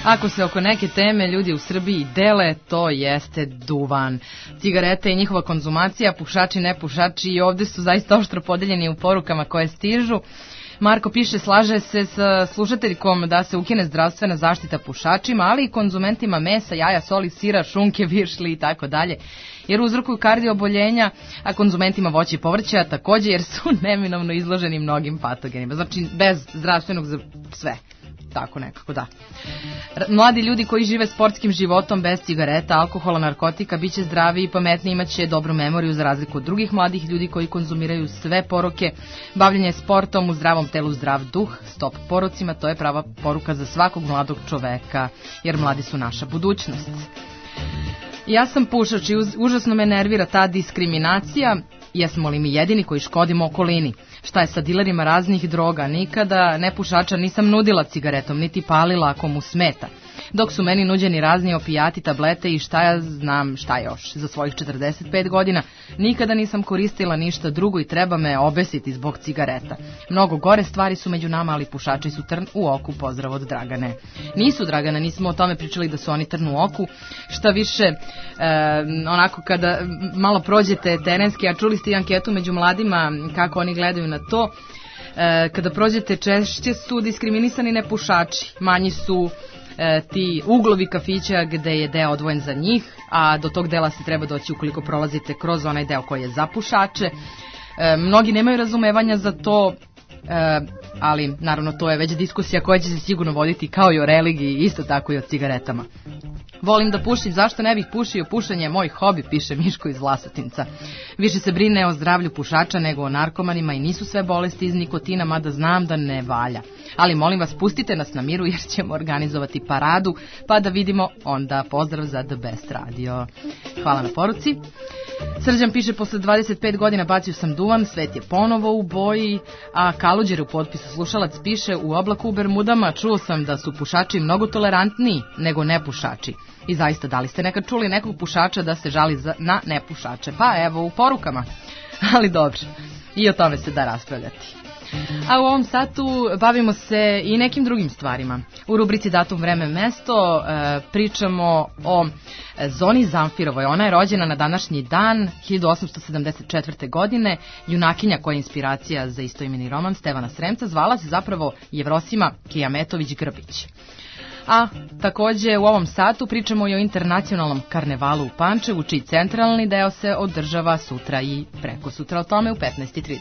Ako se oko neke teme ljudi u Srbiji dele, to jeste duvan. Cigarete i njihova konzumacija, pušači, nepušači, i ovde su zaista oštro podeljeni u porukama koje stižu. Marko piše, slaže se sa slušateljkom da se ukine zdravstvena zaštita pušačima, ali i konzumentima mesa, jaja, soli, sira, šunke, viršli i tako dalje, jer uzrokuju kardioboljenja, a konzumentima voća i povrća takođe, jer su neminovno izloženi mnogim patogenima. Znači, bez zdravstvenog za sve. Tako nekako, da. Mladi ljudi koji žive sportskim životom bez cigareta, alkohola, narkotika, bit će zdravi i pametni, imaće dobru memoriju za razliku od drugih mladih ljudi koji konzumiraju sve poroke. Bavljenje sportom, u zdravom telu zdrav duh, stop porocima, to je prava poruka za svakog mladog čoveka, jer mladi su naša budućnost. Ja sam pušač i užasno me nervira ta diskriminacija. Jesmo li mi jedini koji škodimo okolini? Šta je sa dilerima raznih droga? Nikada nepušača nisam nudila cigaretom, niti palila ako mu smeta. Dok su meni nuđeni razni opijati, tablete i šta ja znam šta još. Za svojih 45 godina nikada nisam koristila ništa drugo i treba me obesiti zbog cigareta. Mnogo gore stvari su među nama, ali pušači su trn u oku. Pozdrav od Dragane. Nisu, Dragana, nismo o tome pričali da su oni trn u oku. Šta više, onako kada malo prođete terenski, a čuli ste i anketu među mladima kako oni gledaju na to, kada prođete češće su diskriminisani nepušači, manji su ti uglovi kafića gde je deo odvojen za njih, a do tog dela se treba doći ukoliko prolazite kroz onaj deo koji je za pušače. Mnogi nemaju razumevanja za to, ali naravno to je već diskusija koja će se sigurno voditi kao i o religiji, isto tako i o cigaretama. Volim da pušim, zašto ne bih pušio? Pušenje je moj hobi, piše Miško iz Vlasotinca. Više se brine o zdravlju pušača nego o narkomanima i nisu sve bolesti iz nikotina, mada znam da ne valja. Ali molim vas, pustite nas na miru jer ćemo organizovati paradu, pa da vidimo onda. Pozdrav za The Best Radio. Hvala na poruci. Srđan piše, posle 25 godina bacio sam duvan, svet je ponovo u boji, a Kaluđer u potpisu slušalac piše, u oblaku u Bermudama čuo sam da su pušači mnogo tolerantniji nego nepušači. I zaista, da li ste nekad čuli nekog pušača da se žali na nepušače? Pa evo, u porukama. Ali dobro, i o tome se da raspravljati. A u ovom satu bavimo se i nekim drugim stvarima. U rubrici Datum, vreme, mesto pričamo o Zoni Zamfirovoj. Ona je rođena na današnji dan 1874. godine. Junakinja koja je inspiracija za istoimeni roman Stevana Sremca zvala se zapravo Jevrosima Kijametović-Grbić. A takođe u ovom satu pričamo i o internacionalnom karnevalu u Pančevu, čiji centralni deo se održava sutra i preko sutra, o tome u 15:30.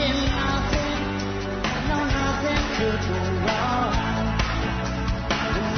Nothing could go wrong.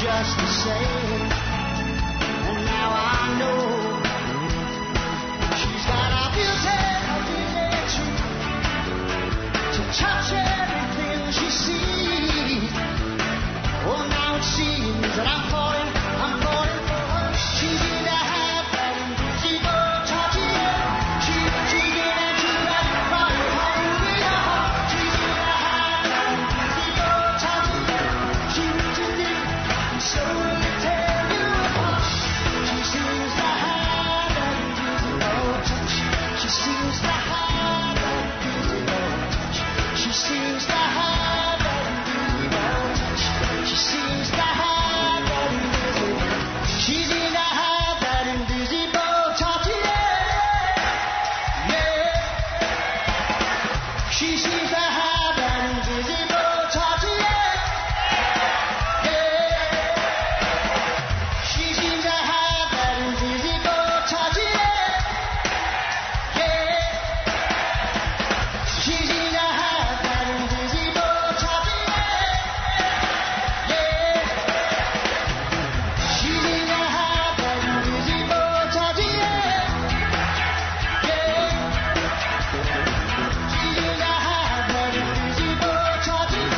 just the same. And now I know she's got a beauty to touch everything she sees. Oh, now it seems that I'm falling for her. She's in the half that invisible touch. She's in that you got right home with her heart. She's in the half that invisible touch. She reaches deep and so will it tear you apart. She seems to have that invisible touch. She seems to have that invisible touch. She seems to have that invisible touch. She seems to have that invisible. She's in the have that invisible touch. Yeah, yeah. She seems to have that invisible touch. Yeah, yeah. She seems to have that invisible touch. Yeah, yeah. She seems to have that invisible touch. Yeah, yeah. She seems to have that invisible touch. Yeah, yeah. She seems to have that invisible touch. Yeah.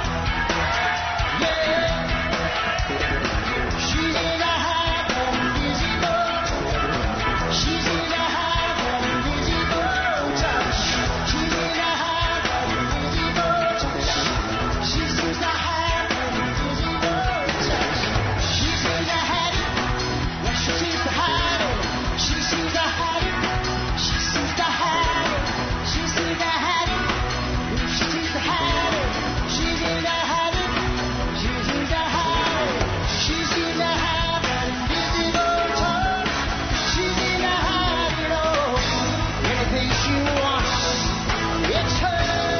She seems to have that invisible. She seems to have that invisible touch. She seems to have that invisible touch. She seems to have that invisible touch. She seems to have it. Well, she seems to have it. She seems to have it. She seems to have it. She seems to have it. She seems to have it. She seems to have it. She seems to have it. She seems to have that invisible touch. She seems to have it all. Anything she wants, it's her.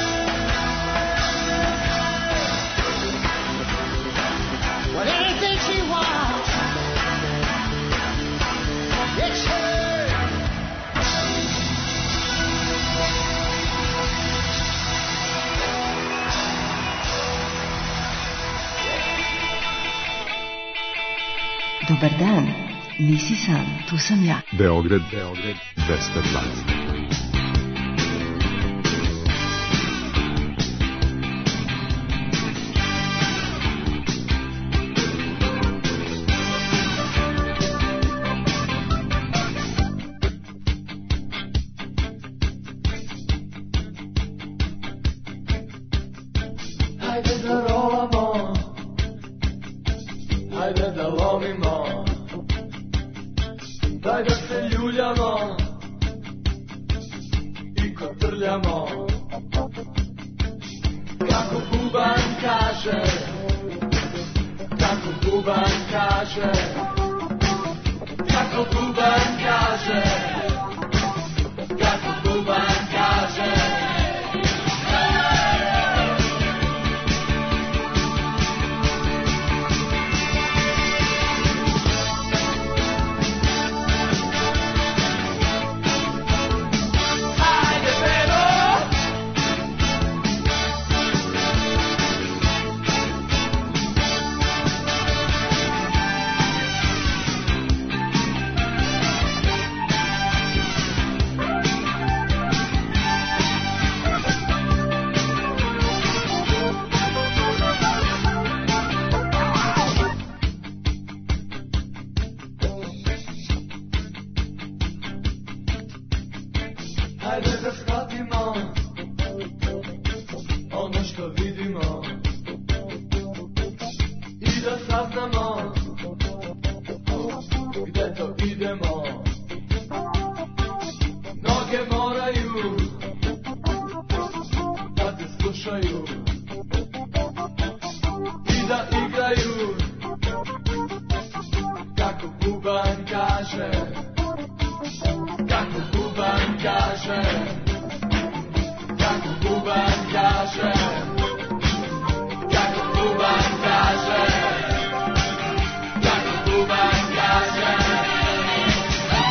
Well, anything she wants, it's her. Dobar dan, nisi sam, tu sam ja. Beograd 220. Hajde da rolamo, hajde da lomimo, daj da se ljuljamo i kotrljamo. Kako buban kaže, kako buban kaže, kako buban kaže, kako buban kaže. Hajde da shvatimo ono što vidimo i da saznamo gde to idemo. Noge moraju da te slušaju i da igraju kako buban kaže, kako buban kaže, kako buban kaže, kako buban kaže, kako buban kaže.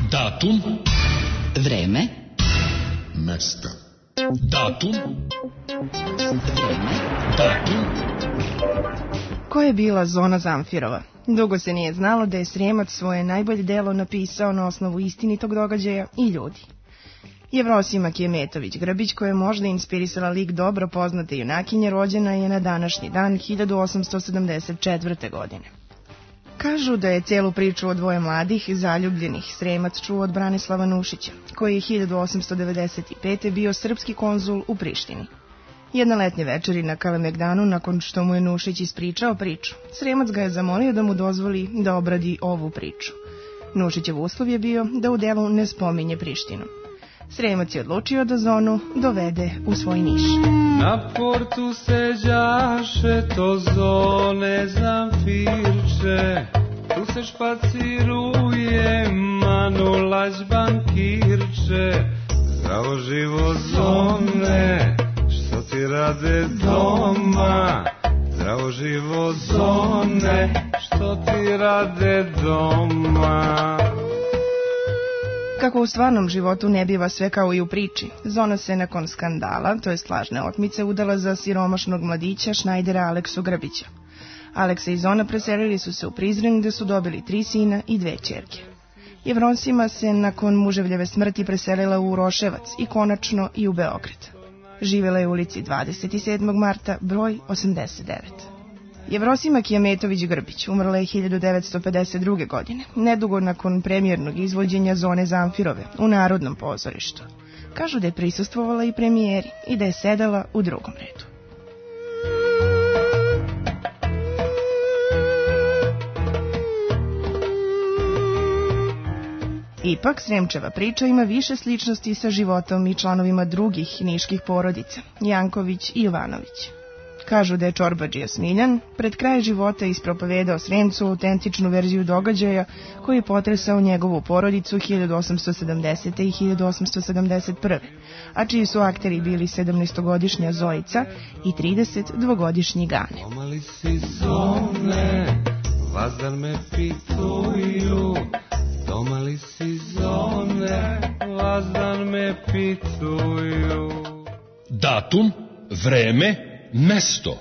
Datum. Vreme. Mesto. Datum. Vreme. Datum. Ko je bila Zona Zamfirova? Dugo se nije znalo da je Sremac svoje najbolje delo napisao na osnovu istinitog događaja i ljudi. Jevrosima Kijemetović Grbić, koja je možda inspirisala lik dobro poznate junakinje, rođena je na današnji dan 1874. godine. Kažu da je celu priču o dvoje mladih, zaljubljenih Sremac čuo od Branislava Nušića, koji je 1895. bio srpski konzul u Prištini. Jedna letnje večeri na Kalemegdanu, nakon što mu je Nušić ispričao priču, Sremac ga je zamolio da mu dozvoli da obradi ovu priču. Nušićev uslov je bio da u delu ne spominje Prištinu. Sremac je odlučio da Zonu dovede u svoj Niš. Na portu seđaše to Zone Zamfirče, tu se špaciruje Manulać bankirče. Zdravo živo Zone, što ti rade doma? Zdravo živo Zone, što ti rade doma? Kako u stvarnom životu ne biva sve kao i u priči, Zona se nakon skandala, to jest lažne otmice, udala za siromašnog mladića Šnajdera Aleksu Grbića. Aleksa i Zona preselili su se u Prizren, gde su dobili 3 sina i 2 ćerke. Jevrosima se nakon muževljeve smrti preselila u Uroševac i konačno i u Beograd. Živela je u ulici 27. marta, broj 89. Jevrosima Kijemetović Grbić umrla je 1952. godine, nedugo nakon premijernog izvođenja Zone Zamfirove u Narodnom pozorištu. Kažu da je prisustvovala i premijeri i da je sedala u drugom redu. Ipak, Sremčeva priča ima više sličnosti sa životom i članovima drugih niških porodica, Janković i Jovanović. Kažu da je čorbadžija Smiljan pred kraj života ispropovedao Sremcu autentičnu verziju događaja koji je potresao njegovu porodicu 1870. i 1871. a čiji su akteri bili 17-godišnja Zojica i 32-godišnji Gane. Domali si Zone, vazdan me pituju. Domali si Zone, vazdan me pituju. Datum, vreme, mesto.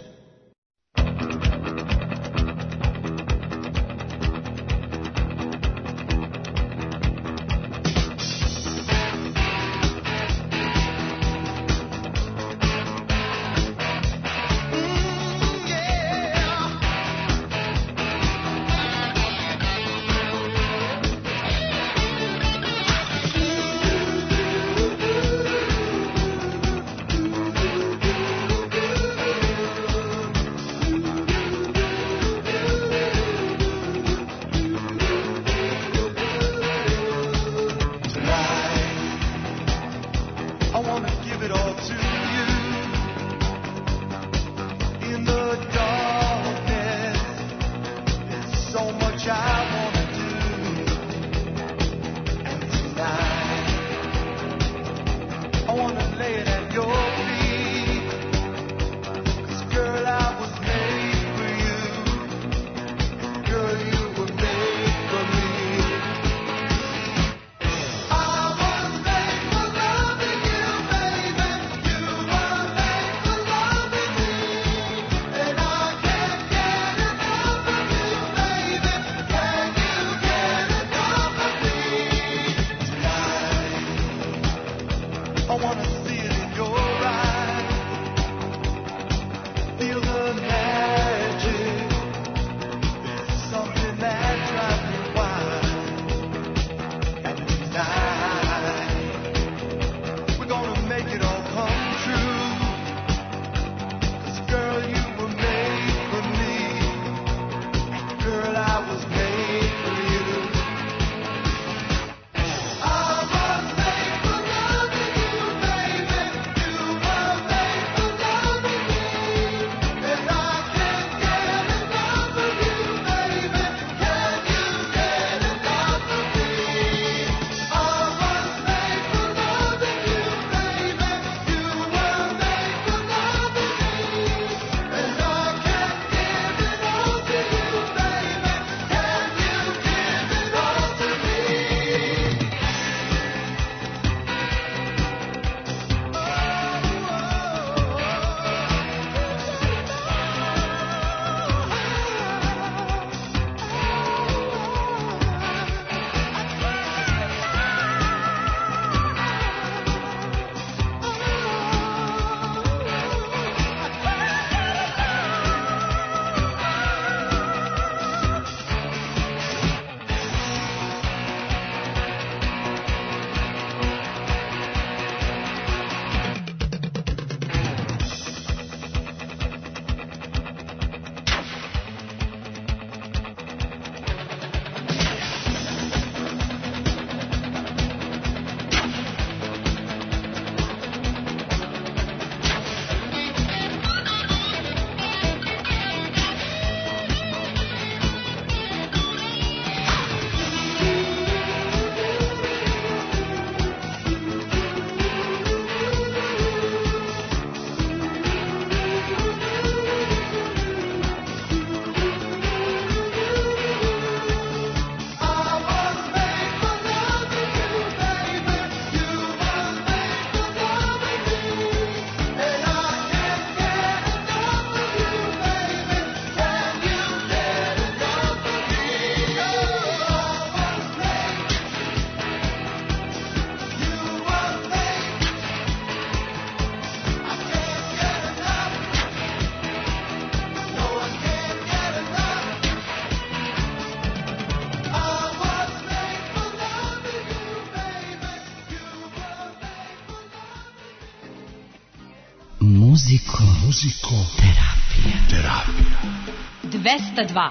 Muzikoterapija. 202.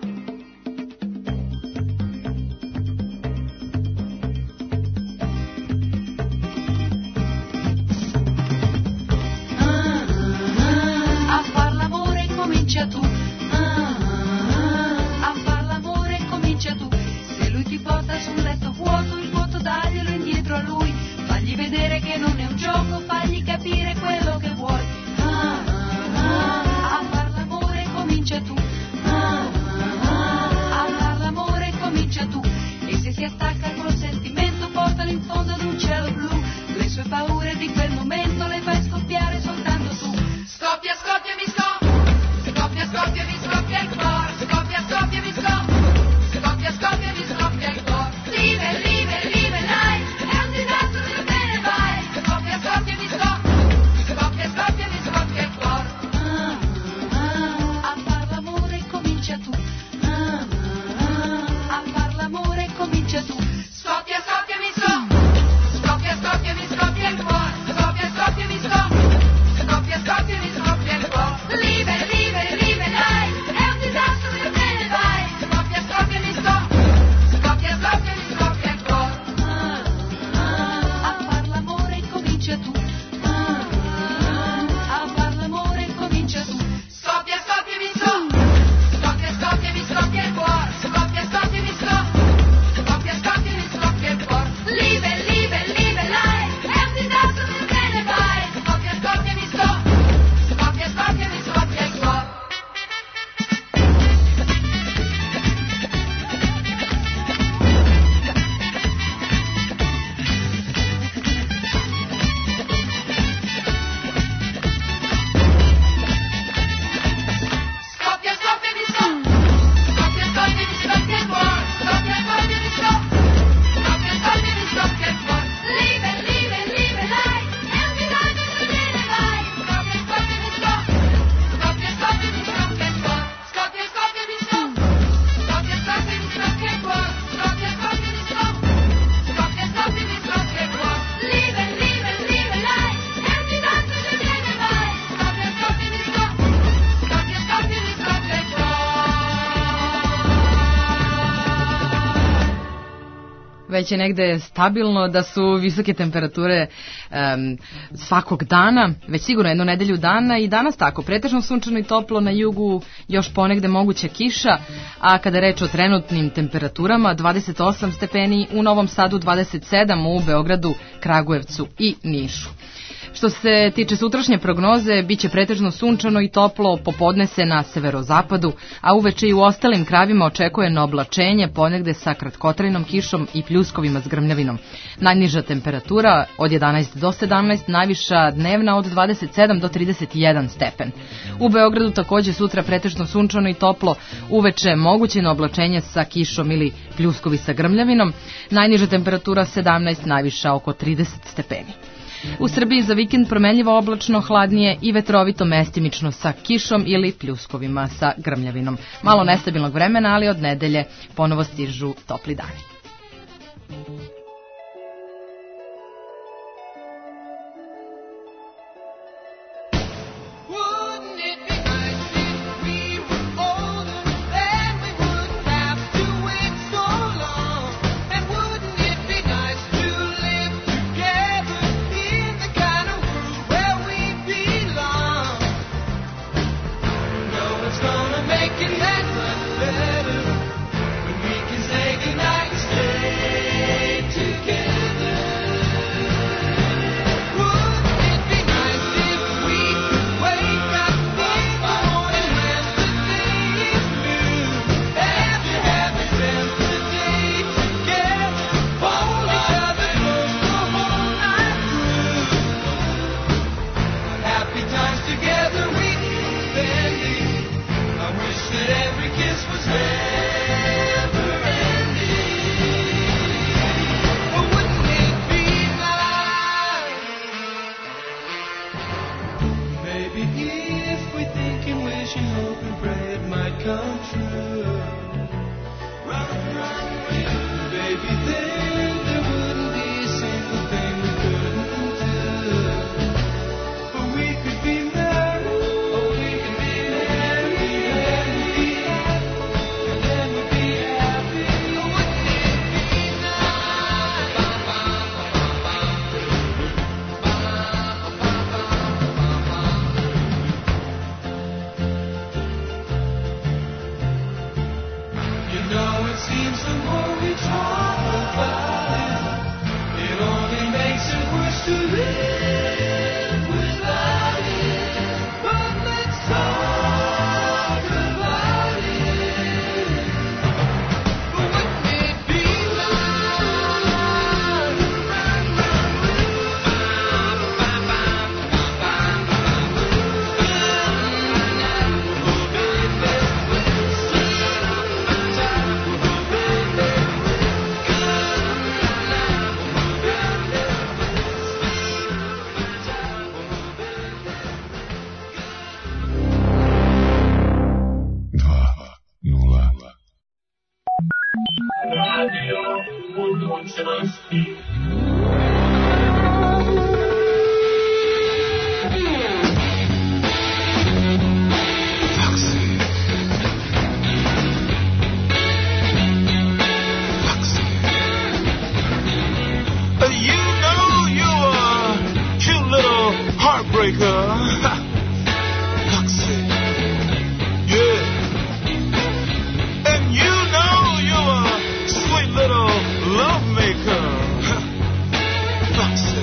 A far l'amore comincia tu. A far l'amore comincia tu. Se lui ti porta sul letto vuoto, il vuoto daglielo indietro a lui. Fagli vedere che non è un gioco, fagli capire quello che vuoi. A far l'amore comincia tu. A far l'amore comincia tu. E se si attacca col sentimento, portalo in fondo ad un cielo blu. Le sue paure di quel momento le fai scoppiare soltanto tu. Scoppia, scoppia, mi scoppia. Scoppia, scoppia, mi scoppia il cuore. Scoppia, scoppia, mi scoppia. Scoppia, scoppia, mi scoppia il cuore. Live, live, live, dai. È un disastro, dove te ne vai. Scoppia, scoppia, mi scoppia. Scoppia, scoppia, mi scoppia il cuore. A far l'amore comincia tu. A far l'amore comincia tu. Scoppia, scoppia, mi scoppia. Scoppia, scoppia, mi scoppia il cuore. Scoppia, scoppia, mi scoppia. Scoppia, scoppia, mi scoppia il cuore. Live, live, live, dai. È un disastro, dove te ne vai. Scoppia, scoppia, mi scoppia. Scoppia, scoppia, mi scoppia il cuore. A far l'amore comincia tu. A far l'amore comincia tu. Scoppia, scoppia, mi scoppia. Scoppia, scoppia, mi scoppia il cuore. Scoppia, scoppia, mi scoppia. Scoppia, scoppia, mi scoppia il cuore. Live, live, live, dai. È un disastro, dove te ne vai. Scoppia, scoppia, mi scoppia. Scoppia, scoppia, mi scoppia il cuore. Scoppia, scoppia, mi scoppia. Scoppia, scoppia, mi scoppia il cuore. Scoppia, scoppia, mi scoppia. Scoppia, scoppia, mi scoppia il cuore. Live, live, live, dai. È un disastro, dove te ne vai. Scoppia, scoppia, mi scoppia. Scoppia, scoppia, mi scoppia il cuore. Scoppia, scoppia, mi scoppia. Scoppia, scoppia, mi scoppia il cuore. Scoppia, scoppia, mi scoppia. Scoppia, scoppia, mi scoppia il cuore. Live, live, live, dai. È un disastro, dove te ne vai. Scoppia, scoppia, mi scoppia. Scoppia, scoppia, mi scoppia il cuore. Već je negde stabilno da su visoke temperature svakog dana, već sigurno jednu nedelju dana i danas tako, pretežno sunčano i toplo, na jugu još ponegde moguća kiša, a kada je reč o trenutnim temperaturama, 28 stepeni u Novom Sadu, 27 u Beogradu, Kragujevcu i Nišu. Što se tiče sutrašnje prognoze, bit će pretežno sunčano i toplo, popodne se na severozapadu, a uveče i u ostalim krajevima očekuje oblačenje, ponegde sa kratkotrajnom kišom i pljuskovima s grmljavinom. Najniža temperatura od 11 do 17, najviša dnevna od 27 do 31 stepen. U Beogradu takođe sutra pretežno sunčano i toplo, uveče moguće oblačenje sa kišom ili pljuskovi sa grmljavinom, najniža temperatura 17, najviša oko 30 stepeni. U Srbiji za vikend promenljivo oblačno, hladnije i vetrovito, mestimično sa kišom ili pljuskovima sa grmljavinom. Malo nestabilnog vremena, ali od nedelje ponovo stižu topli dani. Make it that much better when we can say goodnight and stay Heartbreaker, Foxy, yeah. And you know you're a sweet little love maker, Foxy.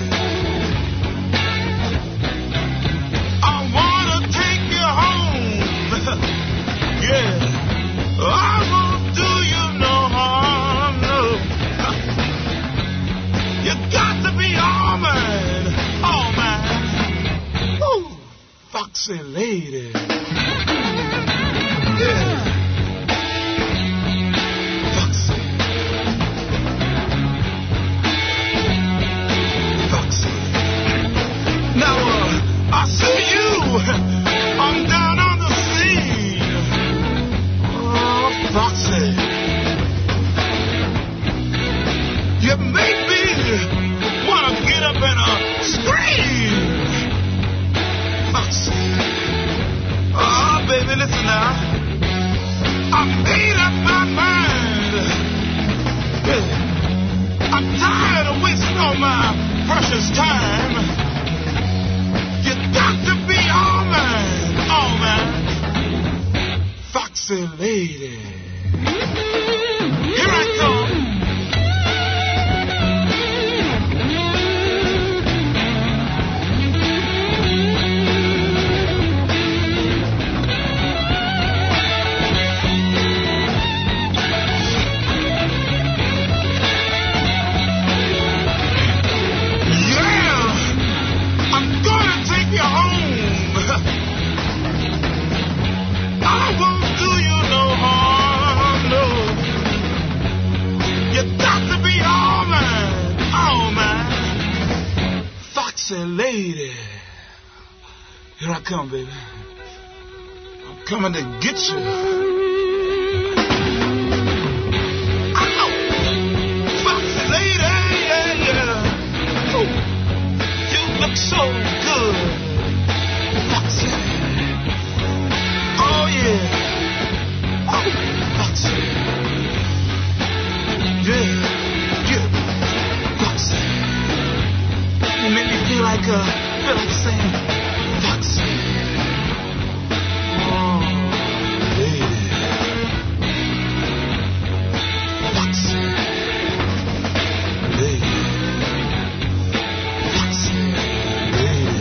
I wanna take you home, yeah. I won't do you no harm, no. You got to be all mine, all mine. Foxy lady, yeah. Foxy, Foxy. Now I see you, I'm down on the scene. Oh, Foxy, you make me wanna get up and scream. Foxy. Oh, baby, listen now. I made up my mind. I'm tired of wasting all my precious time. You got to be all mine, Foxy lady. Here I come. Lady, here I come, baby. I'm coming to get you. Ow! Foxy lady, yeah, yeah. Ooh, you look so good, Foxy. Oh yeah. Oh, Foxy. Yeah, yeah, Foxy. You make me feel like saying, Foxy. Oh, lady. Foxy. Lady. Foxy. Lady.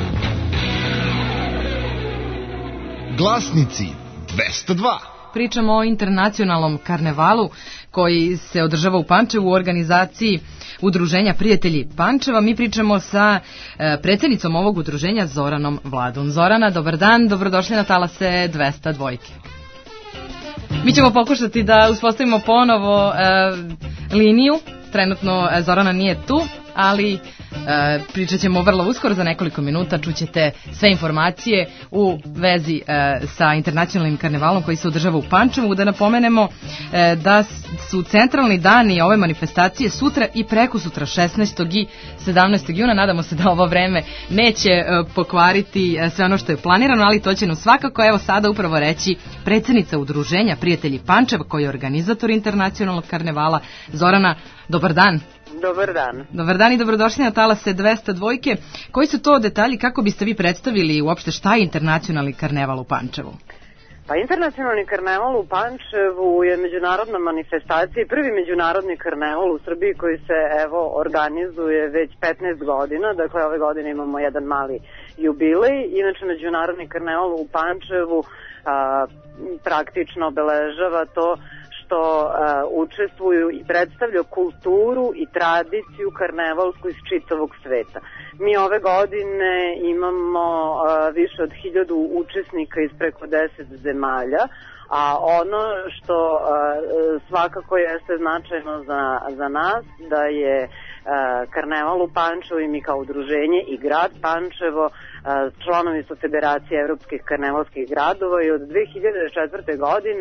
Glasnici 202. Pričamo o internacionalnom karnevalu koji se održava u Pančevu u organizaciji Udruženja Prijatelji Pančeva. Mi pričamo sa predsjednicom ovog udruženja Zoranom Vladun. Zorana, dobar dan, dobrodošli na Talase 202. Mi ćemo pokušati da uspostavimo ponovo liniju. Trenutno Zorana nije tu, ali pričat ćemo vrlo uskoro, za nekoliko minuta čućete sve informacije u vezi sa internacionalnim karnevalom koji se održava u Pančevu. Da napomenemo da su centralni dani ove manifestacije sutra i prekosutra 16. i 17. juna. Nadamo se da ovo vreme neće pokvariti sve ono što je planirano, ali to će nam svakako evo sada upravo reći predsjednica Udruženja Prijatelji Pančeva koji je organizator internacionalnog karnevala. Zorana, dobar dan. Dobar dan. Dobar dan i dobrodošli na Talase 202. Koji su to detalji, kako biste vi predstavili uopšte šta je internacionalni karneval u Pančevu? Pa internacionalni karneval u Pančevu je međunarodna manifestacija i prvi međunarodni karneval u Srbiji koji se evo organizuje već 15 godina, dakle ove godine imamo jedan mali jubilej. Inače međunarodni karneval u Pančevu praktično obeležava to što učestvuju i predstavljaju kulturu i tradiciju karnevalsku iz čitavog sveta. Mi ove godine imamo više od 1000 učesnika iz preko 10 zemalja, a ono što svakako jeste značajno za nas, da je karneval u Pančevu i mi kao udruženje i grad Pančevo članovi su Federacije evropskih karnevalskih gradova i od 2004. godine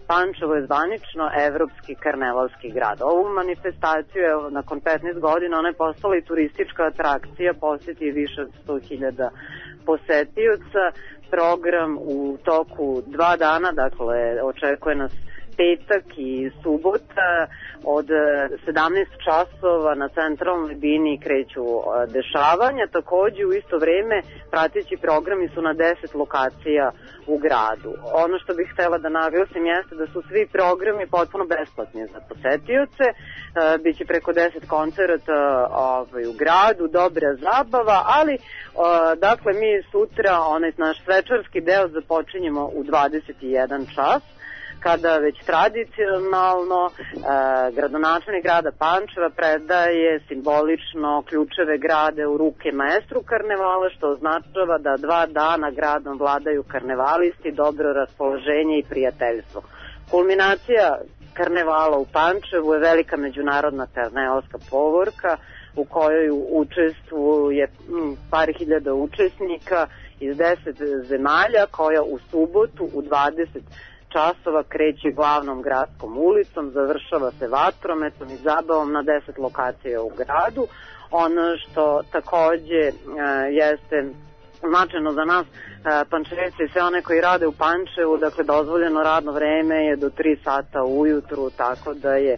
Pančevo je zvanično evropski karnevalski grad. Ovu manifestaciju, evo, nakon 15 godina, ona je postala i turistička atrakcija, posjeti je više od 100.000 posetioca. Program u toku 2 dana, dakle, očekuje nas petak i subota od 17 časova na centralnoj liniji kreću dešavanja. Takođe u isto vreme prateći programi su na 10 lokacija u gradu. Ono što bih htela da naglasim jeste da su svi programi potpuno besplatni za posetioce. Biće preko 10 koncerata u gradu, dobra zabava, ali dakle mi sutra onaj naš svečarski deo započinjemo u 21 čas, kada već tradicionalno gradonačelnik grada Pančeva predaje simbolično ključeve grada u ruke maestru karnevala, što označava da 2 dana gradom vladaju karnevalisti, dobro raspoloženje i prijateljstvo. Kulminacija karnevala u Pančevu je velika međunarodna karnevalska povorka u kojoj učestvuje par hiljada učesnika iz 10 zemalja, koja u subotu u 20 časova kreće glavnom gradskom ulicom, završava se vatrometom i zabavom na 10 lokacija u gradu. Ono što takođe jeste značajno za nas Pančevce i sve one koji rade u Pančevu, dakle dozvoljeno radno vreme je do 3 sata ujutru, tako da je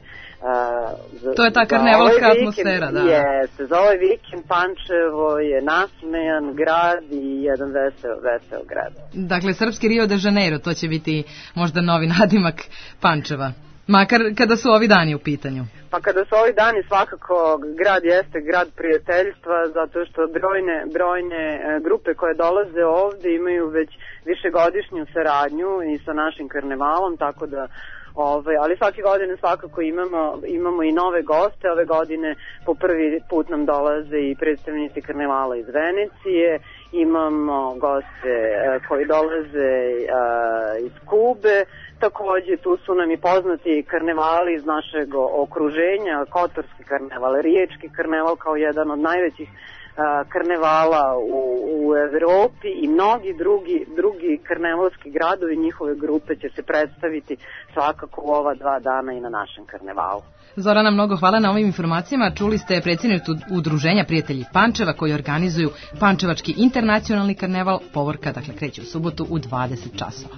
to je ta karnevalska atmosfera, da. Jeste, za ovaj vikend Pančevo je nasmejan grad i jedan veseo grad. Dakle, srpski Rio de Janeiro, to će biti možda novi nadimak Pančeva, makar kada su ovi dani u pitanju. Pa kada su ovi dani svakako grad jeste grad prijateljstva, zato što brojne grupe koje dolaze ovde imaju već višegodišnju saradnju i sa našim karnevalom, tako da ali svake godine svakako imamo i nove goste. Ove godine po prvi put nam dolaze i predstavnici karnevala iz Venecije, imamo goste koji dolaze iz Kube, takođe tu su nam i poznati karnevali iz našeg okruženja, Kotorski karneval, Riječki karneval kao jedan od najvećih karnevala u Evropi i mnogi drugi karnevalski gradovi, njihove grupe će se predstaviti svakako u ova 2 dana i na našem karnevalu. Zorana, mnogo hvala na ovim informacijama. Čuli ste predsjednicu Udruženja Prijatelji Pančeva koji organizuju Pančevački internacionalni karneval. Povorka, dakle, kreće u subotu u 20 časova.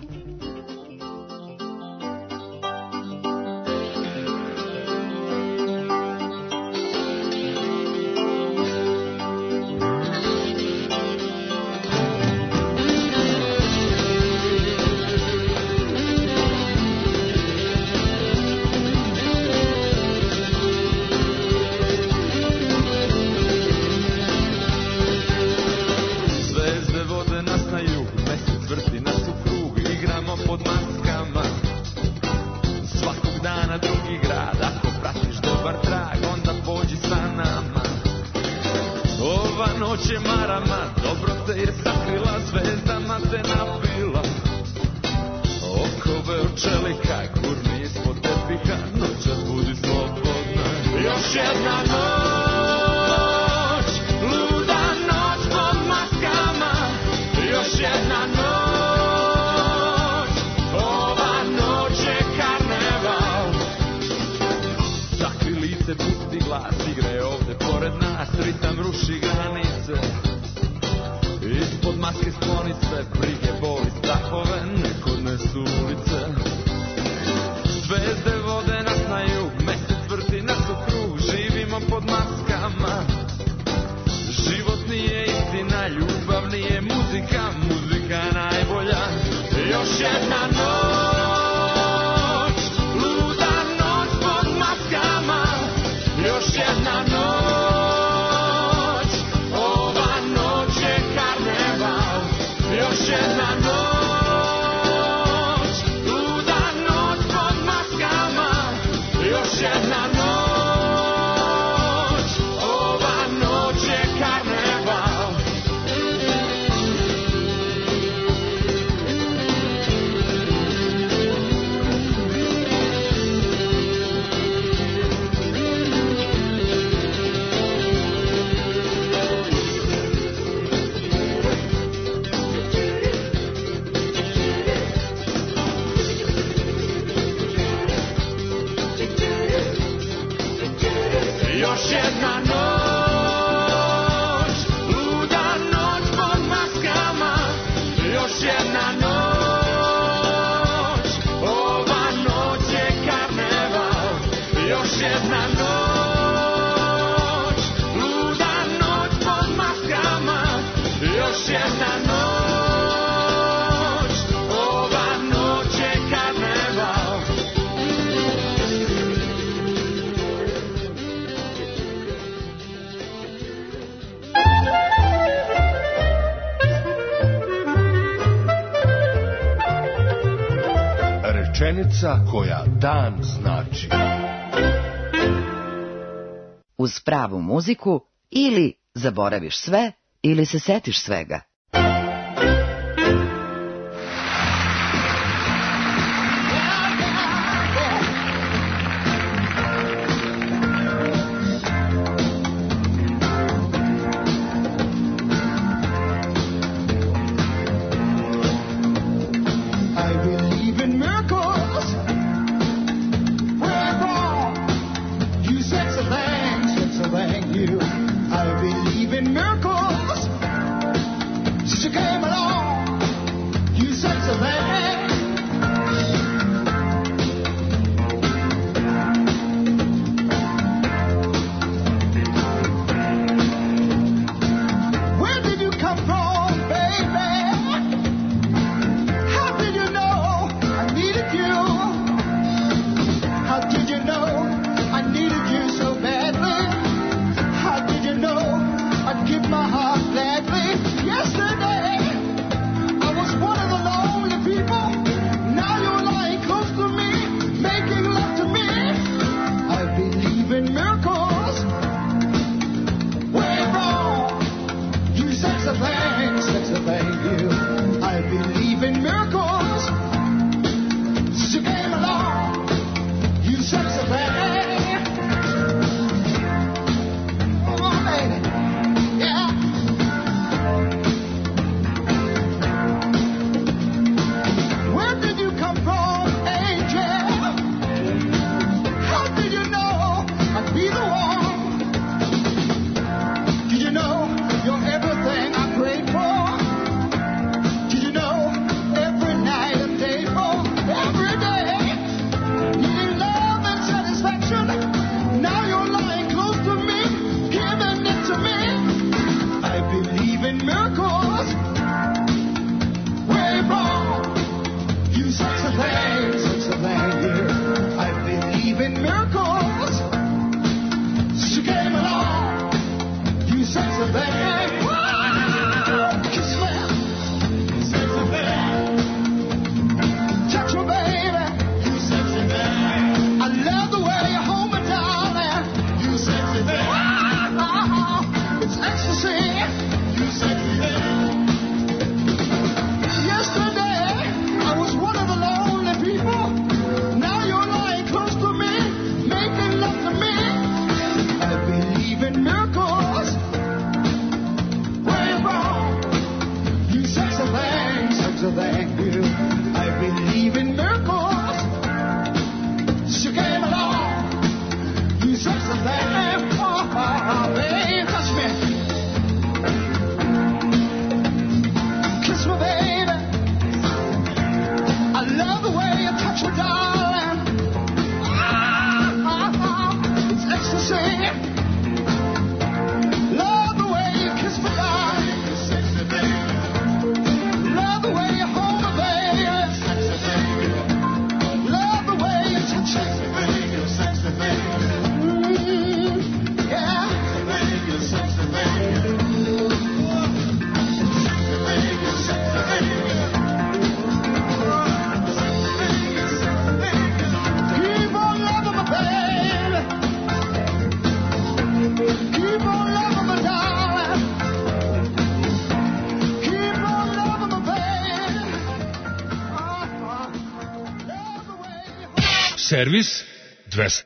jedna noć, luda noć pod maskama, još jedna noć, ova noć je karneval, još jedna noć, luda noć pod maskama, još jedna noć, ova noć je karneval. Rečenica koja dan znači. Uz pravu muziku ili zaboraviš sve ili se setiš svega. I believe in miracles. Wherefore, you sex a thing, you. I believe in miracles. Since you came along, you sex a thing. Where did you come from, baby? How did you know I needed you? How did you know I needed you so badly? How did you know I'd give my heart gladly? Yesterday, I was one of the lonely people. Now you're lying close to me, making love to me. I believe in miracles. Way wrong. You sex a thing, you. I believe in miracles. Since you came along, you sex a thing. Come on, baby. Yeah. Where did you come from, angel? How did you know I'd be the one? Did you know you're everything I prayed for? Did you know every night and day for every day? Needing love and satisfaction. Now you're lying close to me, giving it to me. I believe in miracles. Way wrong. You sex a thing, you. I believe in miracles. Since you came along, you sex a thing. Kiss me. Sex a thing. Touch me, baby. You sex a thing. I love the way you hold me, darling. You sex a thing. It's ecstasy. You sex a thing. Yesterday, I was one of the lonely people. Now you're lying close to me, making love to me. I believe in miracles. Way wrong. You sex a thing, you. I believe in miracles. Since you came along, you sex a thing. Oh, baby, touch me. Kiss me, baby. I love the way you touch me, darling. It's ecstasy. Love the way you kiss me, darling. Love the way you hold me, baby. Love the way you touch me. Yeah. Keep on loving me, baby. Keep on loving me, darling. Keep on loving me, baby. Servis 200.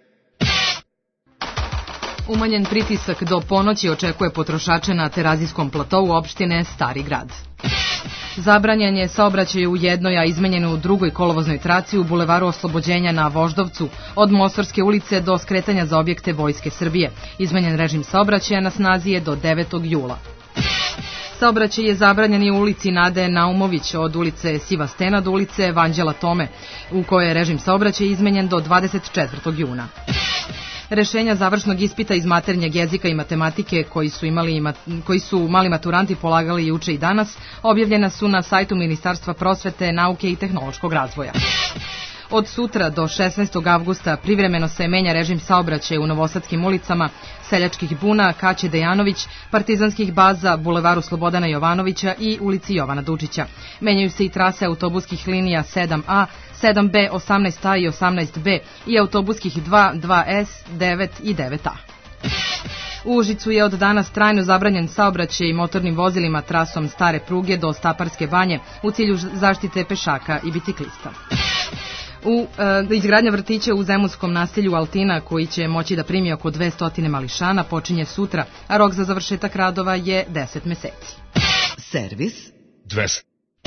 Umanjen pritisak do ponoći očekuje potrošače na Terazijskom platovu opštine Stari grad. Zabranjen je saobraćaj u jednoj, a izmenjen u drugoj kolovoznoj traci u bulevaru Oslobođenja na Voždovcu, od Mostarske ulice do skretanja za objekte Vojske Srbije. Izmenjen režim saobraćaja na snazi je do 9. jula. Saobraćaj je zabranjen i u ulici Nade Naumović od ulice Siva Stena do ulice Vanđela Tome, u kojoj je režim saobraćaja izmenjen do 24. juna. Rešenja završnog ispita iz maternjeg jezika i matematike koji su mali maturanti polagali juče i danas, objavljena su na sajtu Ministarstva prosvete, nauke i tehnološkog razvoja. Od sutra do 16. avgusta privremeno se menja režim saobraćaja u novosadskim ulicama Seljačkih buna, Kaće Dejanović, Partizanskih baza, bulevaru Slobodana Jovanovića i ulici Jovana Dučića. Menjaju se i trase autobuskih linija 7A, 7B, 18A i 18B i autobuskih 2, 2S, 9 i 9A. U Užicu je od danas trajno zabranjen saobraćaj motornim vozilima trasom stare pruge do Staparske banje u cilju zaštite pešaka i biciklista. Izgradnja vrtića u zemunskom naselju Altina, koji će moći da primi oko 200 mališana, počinje sutra, a rok za završetak radova je 10 meseci. Servis 200.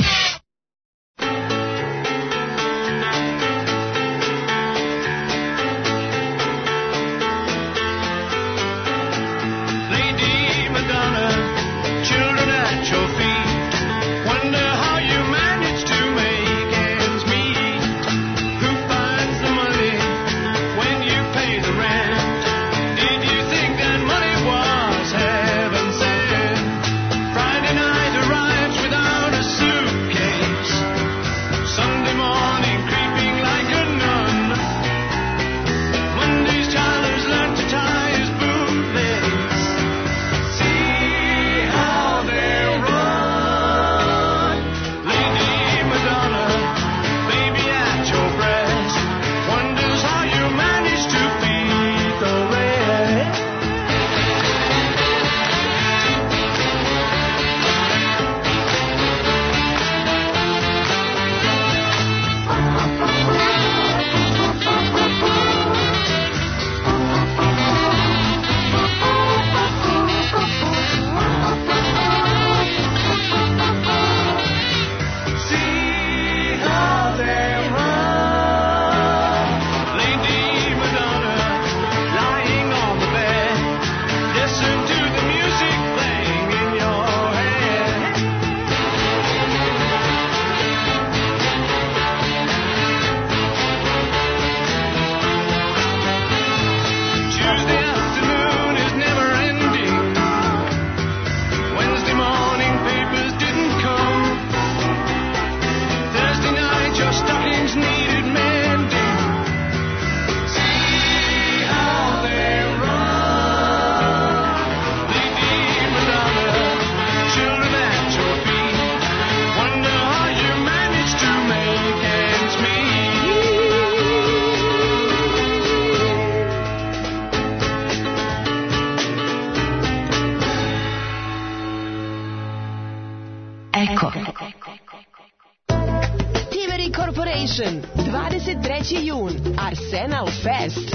Eko. Tiveri Corporation, 23. jun, Arsenal Fest.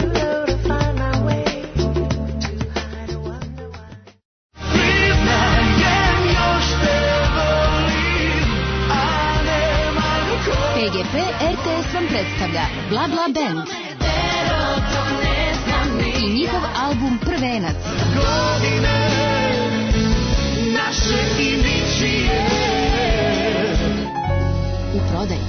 PGP RTS vam predstavlja Bla Bla Band i njihov album Prvenac. U prodaju.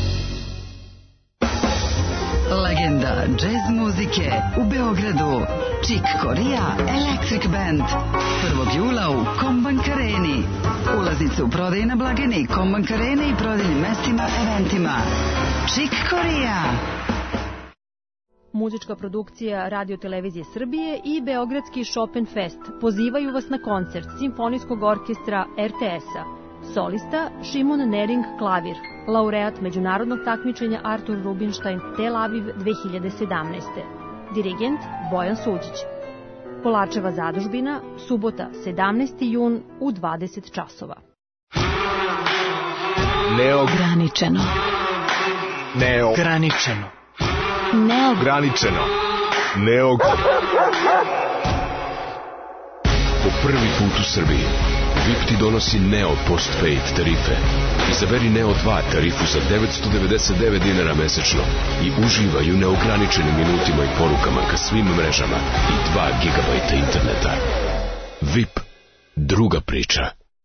Legenda džez muzike u Beogradu. Chick Corea Electric Band. 1. jula u Kombank Areni. Ulaznice u prodaju na blagajni Kombank Arene i prodajnim mestima, eventima. Chick Corea. Muzička produkcija Radio Televizije Srbije i Beogradski Chopin Fest pozivaju vas na koncert Simfonijskog orkestra RTS-a. Solista Šimon Nering klavir, laureat međunarodnog takmičenja Artur Rubinstein Tel Aviv 2017. Dirigent Bojan Suđić. Polačeva zadužbina, subota 17. jun u 20 časova. Neograničeno. Neograničeno. Neograničeno. po prvi put u Srbiji. VIP ti donosi Neo Postpaid tarife. Izaberi Neo 2 tarifu za 999 dinara mesečno i uživaj u neograničenim minutima i porukama ka svim mrežama i 2 gigabajta interneta. VIP, druga priča.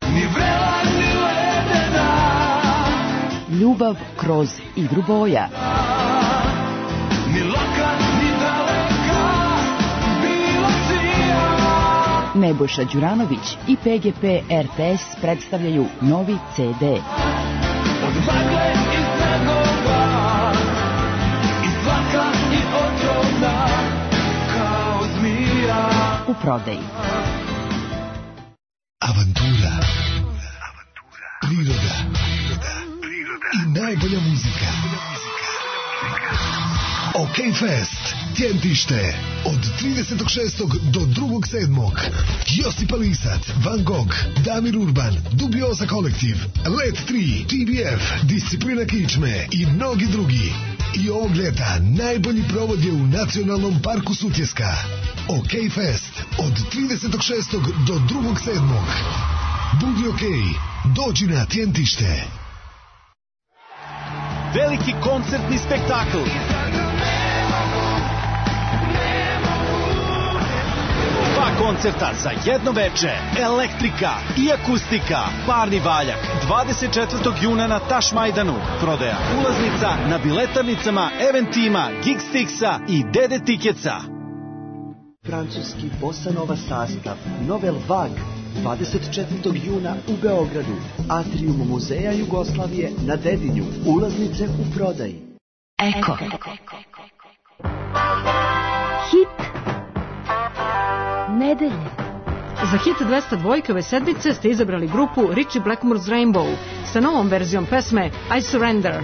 Ljubav kroz igru boja. Nebojša Đuranović i PGP RTS predstavljaju novi CD. Od magle i snegova, i zlaka i otrovna, kao zmija. U prodaji. Avantura. Priroda. I najbolja muzika. OK Fest, Tjentište, od 36. do 2.7. Josipa Lisac, Van Gogh, Damir Urban, Dubioza kolektiv, Let 3, TBF, Disciplina kičme i mnogi drugi. I ovog ljeta najbolji provod je u Nacionalnom parku Sutjeska. OK Fest, od 36. do 2.7. Budi OK, dođi na Tjentište. Veliki koncertni spektakl. Dva koncerta za jedno veče. Elektrika i akustika. Parni valjak. 24. juna na Tašmajdanu. Prodaja ulaznica na biletarnicama Eventima, Gigstixa i Dede Tikeca. Francuski bossa nova sastav Novel Vag 24. juna u Beogradu. Atrium Muzeja Jugoslavije na Dedinju. Ulaznice u prodaji. Eko. Hit nedelje. Za hit 202 ove sedmice ste izabrali grupu Richie Blackmore's Rainbow sa novom verzijom pesme I Surrender.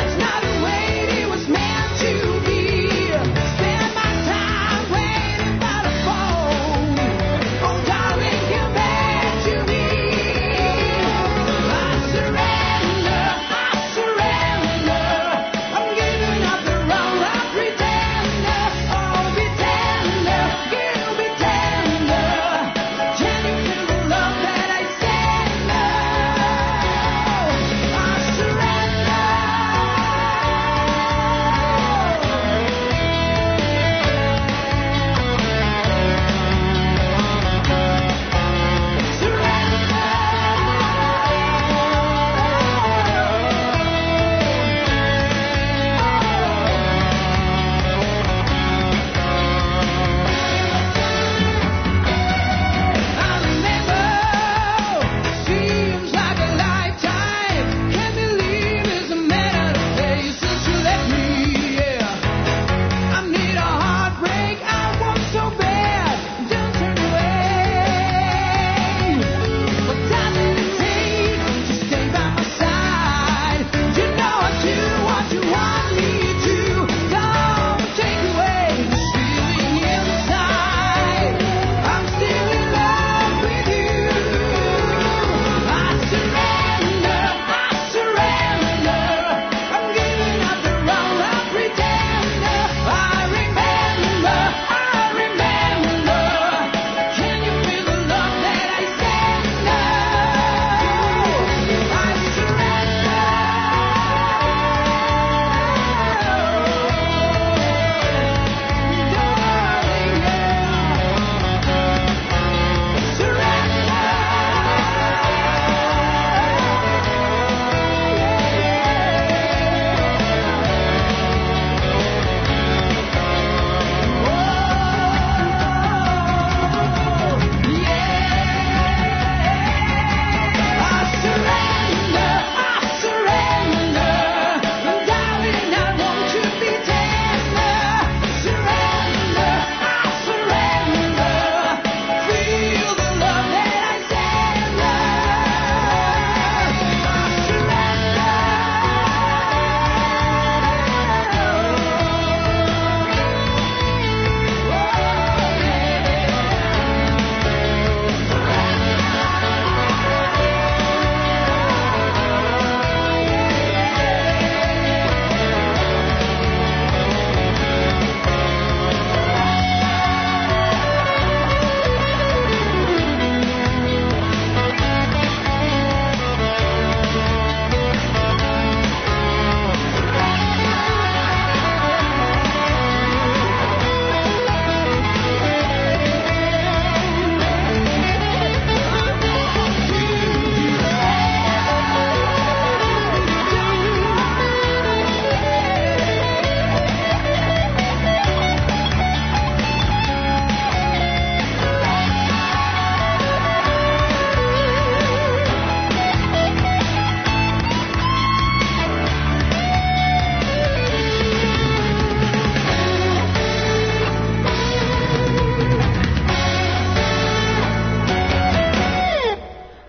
Spend my time waiting by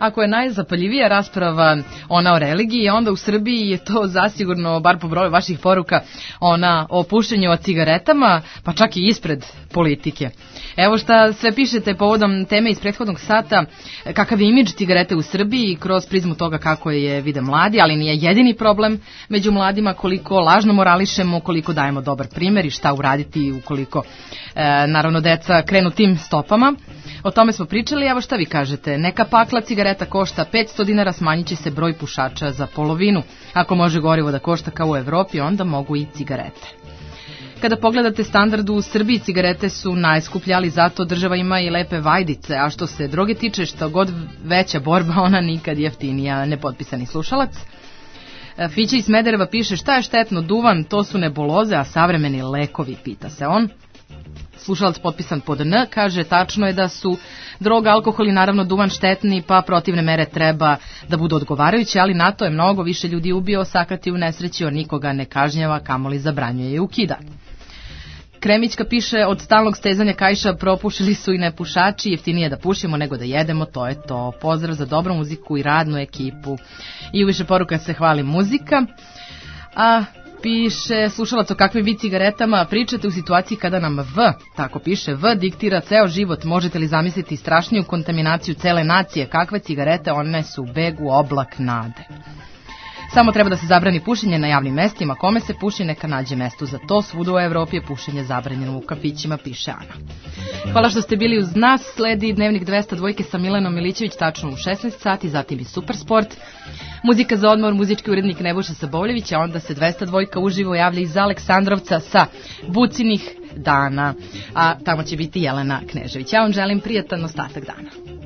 ako je najzapaljivija rasprava ona o religiji, onda u Srbiji je to zasigurno, bar po broju vaših poruka, ona o pušenju, o cigaretama, pa čak i ispred politike. Evo šta sve pišete povodom teme iz prethodnog sata, kakav je imidž cigarete u Srbiji kroz prizmu toga kako je vide mladi, ali nije jedini problem među mladima, koliko lažno morališemo, koliko dajemo dobar primer i šta uraditi ukoliko naravno deca krenu tim stopama. O tome smo pričali, evo šta vi kažete. Neka pakla cigareta košta 500 dinara, smanjit će se broj pušača za polovinu. Ako može gorivo da košta kao u Evropi, onda mogu i cigarete. Kada pogledate standard u Srbiji, cigarete su najskuplje, ali zato država ima i lepe vajdice, a što se droge tiče, što god veća borba, ona nikad jeftinija. Nepotpisani slušalac. Fića iz Smedereva piše, šta je štetno duvan, to su nebuloze, a savremeni lekovi, pita se on. Slušalac potpisan pod N kaže, tačno je da su droga, alkohol i naravno duvan štetni, pa protivne mere treba da budu odgovarajuće, ali na to je mnogo više ljudi ubio, sakati u nesreći, on nikoga ne kažnjava, kamoli zabranjuje i ukida. Kremićka piše, od stalnog stezanja kaiša propušili su i nepušači, jeftinije da pušimo nego da jedemo, to je to. Pozdrav za dobru muziku i radnu ekipu. I u više poruka se hvali muzika. A piše slušalac, o kakvim vi cigaretama pričate u situaciji kada nam tako piše, diktira ceo život. Možete li zamisliti strašniju kontaminaciju cele nacije? Kakve cigarete, one su begu oblak nade. Samo treba da se zabrani pušenje na javnim mestima. Kome se puši, neka nađe mesto za to. Svuda u Evropi je pušenje zabranjeno u kafićima, piše Ana. Hvala što ste bili uz nas. Sledi Dnevnik 202 sa Milanom Milićević tačno u 16 sati, zatim i Supersport. Muzika za odmor, muzički urednik Nebojša Saboljević, a onda se 202 uživo javlja iz Aleksandrovca sa Bucinih dana, a tamo će biti Jelena Knežević. Ja vam želim prijatan ostatak dana.